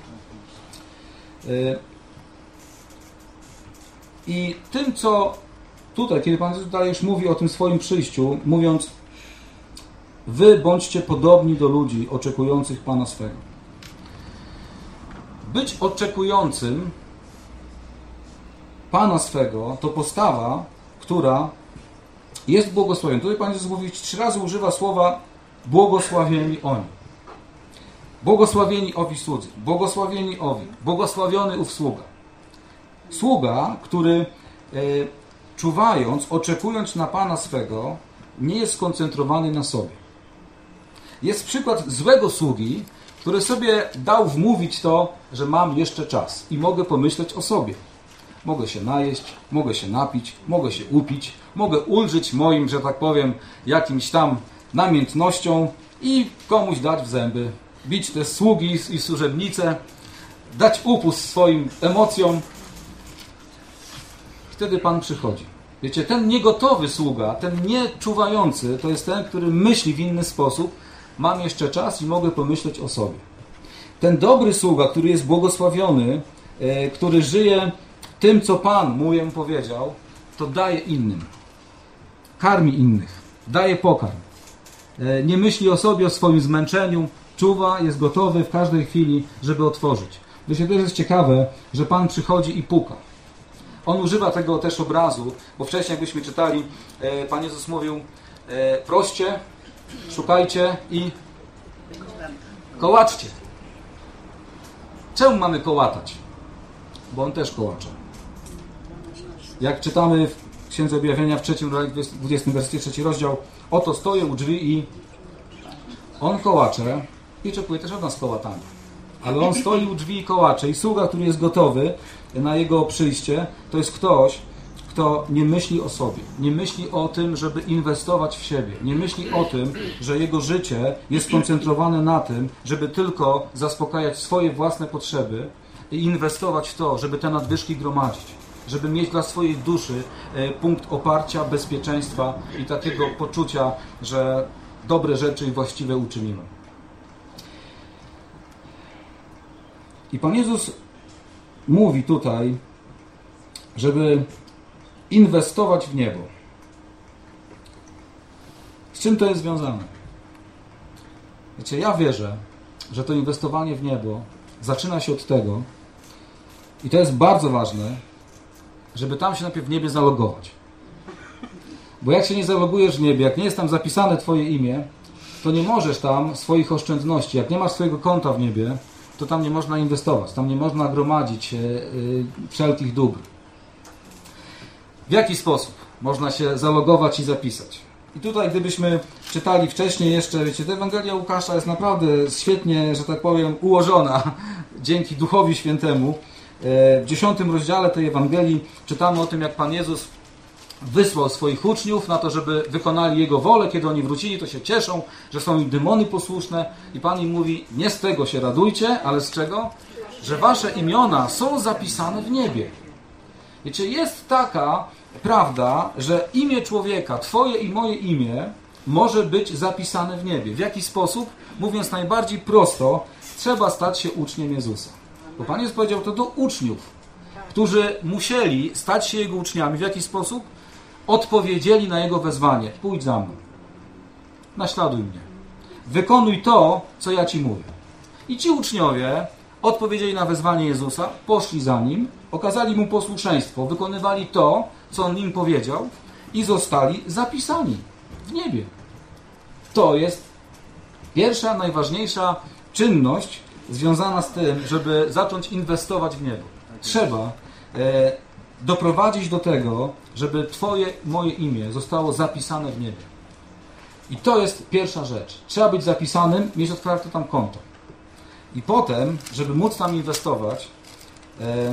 I tym, co tutaj, kiedy Pan Jezus dalej już mówi o tym swoim przyjściu, mówiąc, wy bądźcie podobni do ludzi oczekujących Pana swego. Być oczekującym Pana swego to postawa, która jest błogosławiona. Tutaj Pan Jezus mówi, trzy razy używa słowa błogosławieni oni. Błogosławieni owi słudzy, błogosławieni owi, błogosławiony ów sługa. Sługa, który e, czuwając, oczekując na Pana swego, nie jest skoncentrowany na sobie. Jest przykład złego sługi, który sobie dał wmówić to, że mam jeszcze czas i mogę pomyśleć o sobie. mogę się najeść, mogę się napić, mogę się upić, mogę ulżyć moim, że tak powiem, jakimś tam namiętnością i komuś dać w zęby, bić te sługi i służebnice, dać upust swoim emocjom. Wtedy Pan przychodzi. Wiecie, ten niegotowy sługa, ten nieczuwający, to jest ten, który myśli w inny sposób. Mam jeszcze czas i mogę pomyśleć o sobie. Ten dobry sługa, który jest błogosławiony, e, który żyje tym, co Pan mu jemu powiedział, to daje innym. Karmi innych. Daje pokarm. E, nie myśli o sobie, o swoim zmęczeniu. Czuwa, jest gotowy w każdej chwili, żeby otworzyć. Wiecie, to jest ciekawe, że Pan przychodzi i puka. On używa tego też obrazu, bo wcześniej jakbyśmy czytali, e, Pan Jezus mówił, e, proście, szukajcie i kołaczcie. Czemu mamy kołatać? Bo On też kołacze. Jak czytamy w Księdze Objawienia w trzecim, dwudziestym wersecie, trzeci rozdział, oto stoję u drzwi i On kołacze i oczekuje też od nas kołatania. Ale On stoi u drzwi i kołacze i sługa, który jest gotowy na Jego przyjście, to jest ktoś, kto nie myśli o sobie, nie myśli o tym, żeby inwestować w siebie, nie myśli o tym, że jego życie jest skoncentrowane na tym, żeby tylko zaspokajać swoje własne potrzeby i inwestować w to, żeby te nadwyżki gromadzić, żeby mieć dla swojej duszy punkt oparcia, bezpieczeństwa i takiego poczucia, że dobre rzeczy i właściwe uczynimy. I Pan Jezus mówi tutaj, żeby inwestować w niebo. Z czym to jest związane? Wiecie, ja wierzę, że to inwestowanie w niebo zaczyna się od tego, i to jest bardzo ważne, żeby tam się najpierw w niebie zalogować. Bo jak się nie zalogujesz w niebie, jak nie jest tam zapisane Twoje imię, to nie możesz tam swoich oszczędności, jak nie masz swojego konta w niebie, to tam nie można inwestować, tam nie można gromadzić yy, yy, wszelkich dóbr. W jaki sposób można się zalogować i zapisać? I tutaj, gdybyśmy czytali wcześniej jeszcze, wiecie, ta Ewangelia Łukasza jest naprawdę świetnie, że tak powiem, ułożona dzięki Duchowi Świętemu. W dziesiątym rozdziale tej Ewangelii czytamy o tym, jak Pan Jezus wysłał swoich uczniów na to, żeby wykonali Jego wolę. Kiedy oni wrócili, to się cieszą, że są im demony posłuszne i Pan im mówi, nie z tego się radujcie, ale z czego? Że wasze imiona są zapisane w niebie. Wiecie, jest taka prawda, że imię człowieka, Twoje i moje imię, może być zapisane w niebie. W jaki sposób? Mówiąc najbardziej prosto, trzeba stać się uczniem Jezusa. Bo Pan Jezus powiedział to do uczniów, którzy musieli stać się Jego uczniami. W jaki sposób? Odpowiedzieli na Jego wezwanie. Pójdź za mną. Naśladuj mnie. Wykonuj to, co ja Ci mówię. I ci uczniowie odpowiedzieli na wezwanie Jezusa, poszli za Nim, okazali Mu posłuszeństwo, wykonywali to, co On im powiedział i zostali zapisani w niebie. To jest pierwsza, najważniejsza czynność związana z tym, żeby zacząć inwestować w niebo. Trzeba e, doprowadzić do tego, żeby Twoje, moje imię zostało zapisane w niebie. I to jest pierwsza rzecz. Trzeba być zapisanym, mieć otwarte tam konto. I potem, żeby móc tam inwestować, e,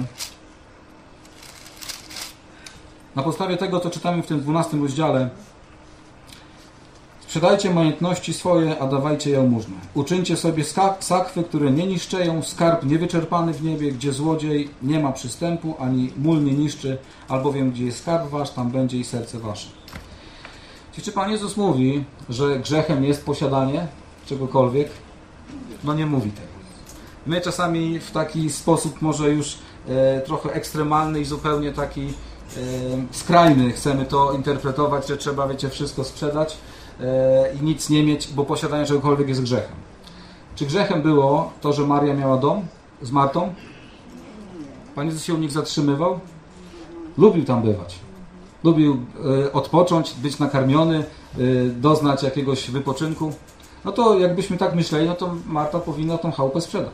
na podstawie tego, co czytamy w tym dwunastym rozdziale, sprzedajcie majątności swoje, a dawajcie jałmużnę. Uczyńcie sobie sakwy, które nie niszczeją, skarb niewyczerpany w niebie, gdzie złodziej nie ma przystępu, ani mól nie niszczy, albowiem gdzie jest skarb wasz, tam będzie i serce wasze. Czy Pan Jezus mówi, że grzechem jest posiadanie czegokolwiek? No nie mówi tego. My czasami w taki sposób może już e, trochę ekstremalny i zupełnie taki e, skrajny chcemy to interpretować, że trzeba, wiecie, wszystko sprzedać e, i nic nie mieć, bo posiadanie czegokolwiek jest grzechem. Czy grzechem było to, że Maria miała dom z Martą? Pan Jezus się u nich zatrzymywał? Lubił tam bywać. Lubił e, odpocząć, być nakarmiony, e, doznać jakiegoś wypoczynku. No to jakbyśmy tak myśleli, no to Marta powinna tą chałupę sprzedać.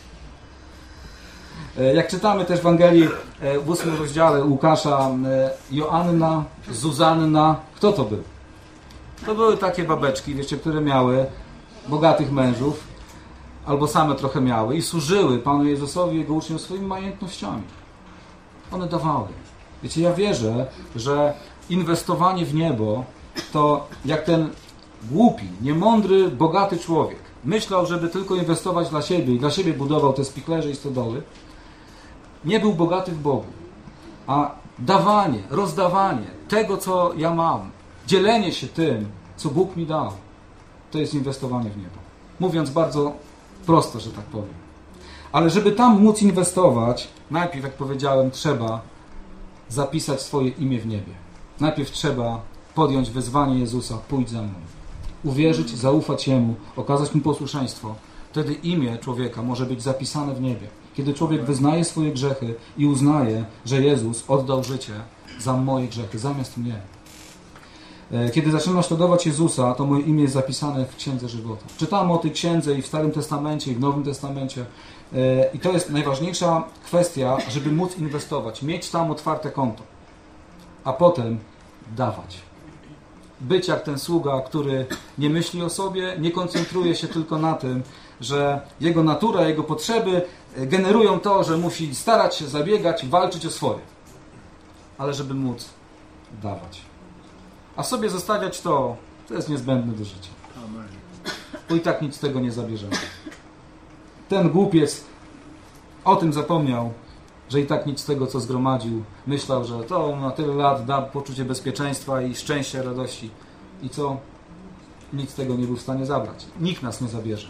Jak czytamy też w Ewangelii w ósmym rozdziale Łukasza, Joanna, Zuzanna, kto to był? To były takie babeczki, wiecie, które miały bogatych mężów, albo same trochę miały i służyły Panu Jezusowi i Jego uczniom swoimi majątnościami. one dawały. Wiecie, ja wierzę, że inwestowanie w niebo to jak ten głupi, niemądry, bogaty człowiek myślał, żeby tylko inwestować dla siebie i dla siebie budował te spichlerze i stodoły, nie był bogaty w Bogu. A dawanie, rozdawanie tego, co ja mam, dzielenie się tym, co Bóg mi dał, to jest inwestowanie w niebo. Mówiąc bardzo prosto, że tak powiem. Ale żeby tam móc inwestować, najpierw, jak powiedziałem, trzeba zapisać swoje imię w niebie. Najpierw trzeba podjąć wezwanie Jezusa, pójdź za mną. Uwierzyć, zaufać Jemu, okazać Mu posłuszeństwo. Wtedy imię człowieka może być zapisane w niebie. Kiedy człowiek wyznaje swoje grzechy i uznaje, że Jezus oddał życie za moje grzechy, zamiast mnie. Kiedy zaczynam naśladować Jezusa, to moje imię jest zapisane w Księdze Żywota. Czytamy o tej księdze i w Starym Testamencie, i w Nowym Testamencie. I to jest najważniejsza kwestia, żeby móc inwestować, mieć tam otwarte konto, a potem dawać. Być jak ten sługa, który nie myśli o sobie, nie koncentruje się tylko na tym, że jego natura, jego potrzeby generują to, że musi starać się, zabiegać, walczyć o swoje. Ale żeby móc dawać. A sobie zostawiać to, to jest niezbędne do życia. Bo i tak nic z tego nie zabierzemy. Ten głupiec o tym zapomniał, że i tak nic z tego, co zgromadził, myślał, że to na tyle lat da poczucie bezpieczeństwa i szczęścia, radości. I co? Nic z tego nie był w stanie zabrać. Nikt nas nie zabierze.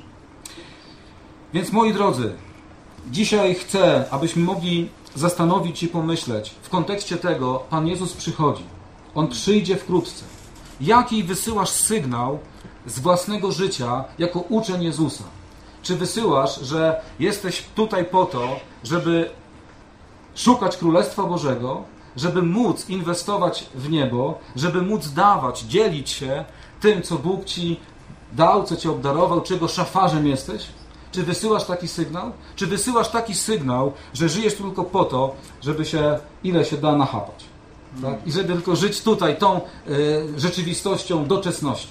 Więc moi drodzy, dzisiaj chcę, abyśmy mogli zastanowić się i pomyśleć w kontekście tego, Pan Jezus przychodzi. On przyjdzie wkrótce. Jaki wysyłasz sygnał z własnego życia jako uczeń Jezusa? Czy wysyłasz, że jesteś tutaj po to, żeby szukać Królestwa Bożego, żeby móc inwestować w niebo, żeby móc dawać, dzielić się tym, co Bóg Ci dał, co Cię obdarował, czego szafarzem jesteś? Czy wysyłasz taki sygnał? Czy wysyłasz taki sygnał, że żyjesz tylko po to, żeby się, ile się da, nachapać? Tak? I żeby tylko żyć tutaj tą y, rzeczywistością doczesności.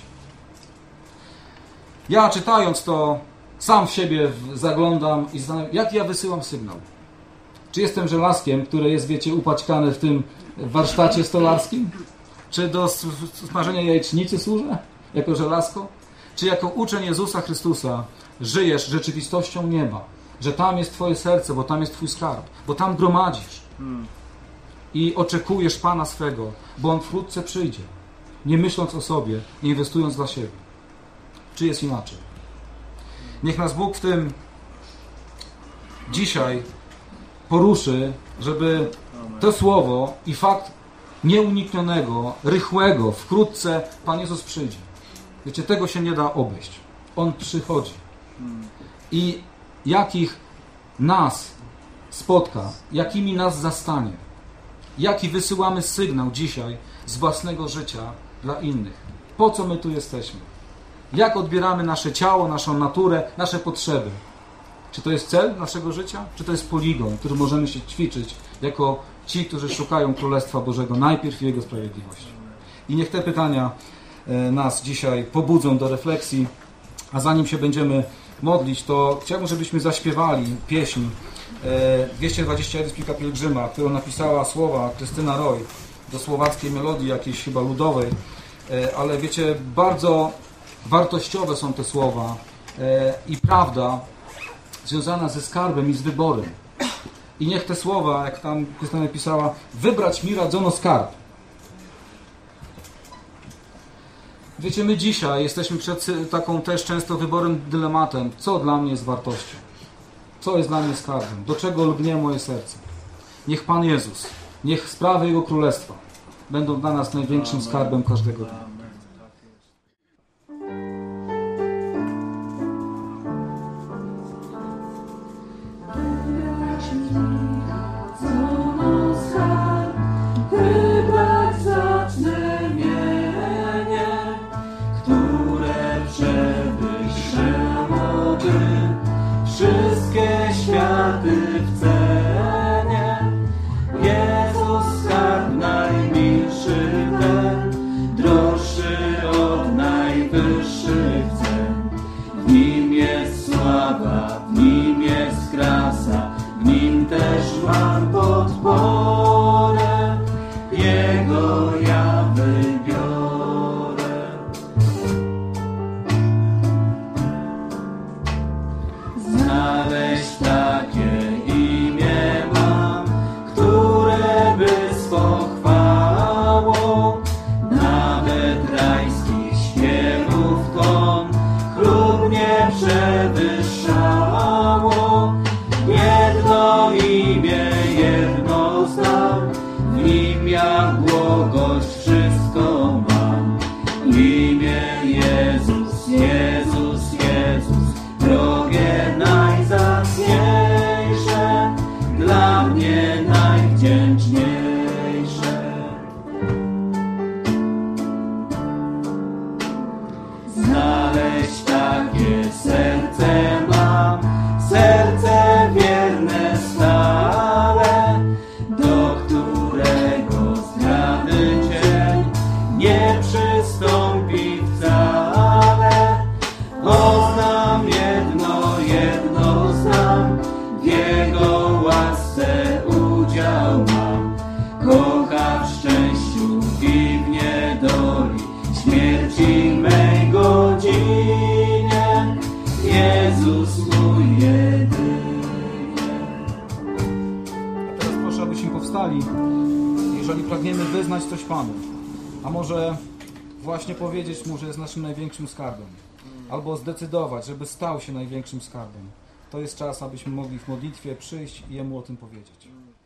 Ja czytając to, sam w siebie zaglądam i zastanawiam, jak ja wysyłam sygnał. Czy jestem żelazkiem, które jest, wiecie, upaćkane w tym warsztacie stolarskim? Czy do smażenia jajecznicy służę jako żelazko? Czy jako uczeń Jezusa Chrystusa żyjesz rzeczywistością nieba? Że tam jest Twoje serce, bo tam jest Twój skarb, bo tam gromadzisz. I oczekujesz Pana swego, bo On wkrótce przyjdzie. Nie myśląc o sobie, nie inwestując dla siebie. Czy jest inaczej? Niech nas Bóg w tym dzisiaj poruszy, żeby to słowo i fakt nieuniknionego, rychłego, wkrótce Pan Jezus przyjdzie. Wiecie, tego się nie da obejść. On przychodzi. I jakich nas spotka, jakimi nas zastanie, jaki wysyłamy sygnał dzisiaj z własnego życia dla innych. Po co my tu jesteśmy? Jak odbieramy nasze ciało, naszą naturę, nasze potrzeby? Czy to jest cel naszego życia? Czy to jest poligon, który możemy się ćwiczyć jako ci, którzy szukają Królestwa Bożego najpierw i Jego sprawiedliwości? I niech te pytania nas dzisiaj pobudzą do refleksji, a zanim się będziemy modlić, to chciałbym, żebyśmy zaśpiewali pieśń dwieście dwadzieścia jeden z Pilka Pielgrzyma, którą napisała słowa Krystyna Roy do słowackiej melodii, jakiejś chyba ludowej, ale wiecie, bardzo wartościowe są te słowa i prawda związana ze skarbem i z wyborem. I niech te słowa, jak tam Krystyna napisała, wybrać mi radzono skarb. Wiecie, my dzisiaj jesteśmy przed taką też często wyborem, dylematem, co dla mnie jest wartością, co jest dla mnie skarbem, do czego lgnie moje serce. Niech Pan Jezus, niech sprawy Jego Królestwa będą dla nas największym skarbem każdego dnia. W nim jest krasa, w nim też mam podpórę. Jezus mój jedynie. A teraz proszę, abyśmy powstali, jeżeli pragniemy wyznać coś Panu. A może właśnie powiedzieć Mu, że jest naszym największym skarbem. Albo zdecydować, żeby stał się największym skarbem. To jest czas, abyśmy mogli w modlitwie przyjść i Jemu o tym powiedzieć.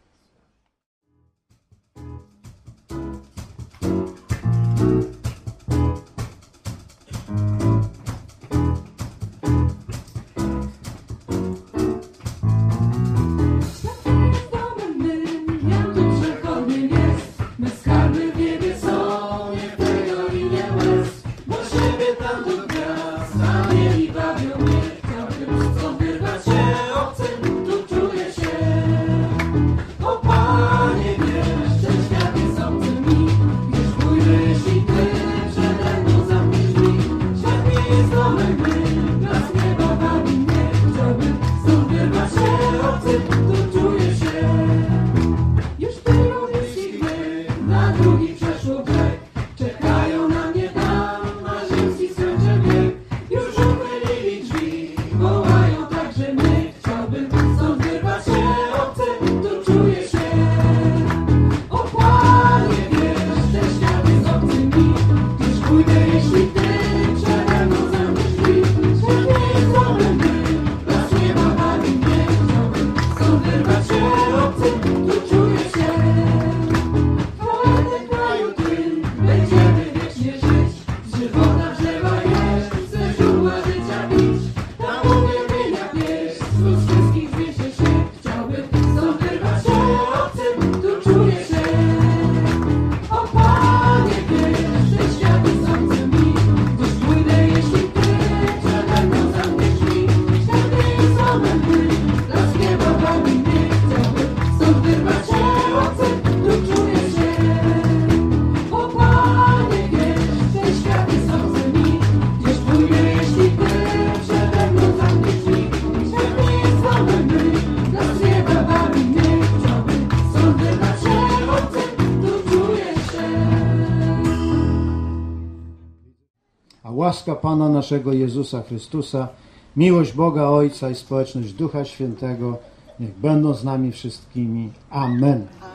Łaska Pana naszego Jezusa Chrystusa, miłość Boga Ojca i społeczność Ducha Świętego niech będą z nami wszystkimi. Amen.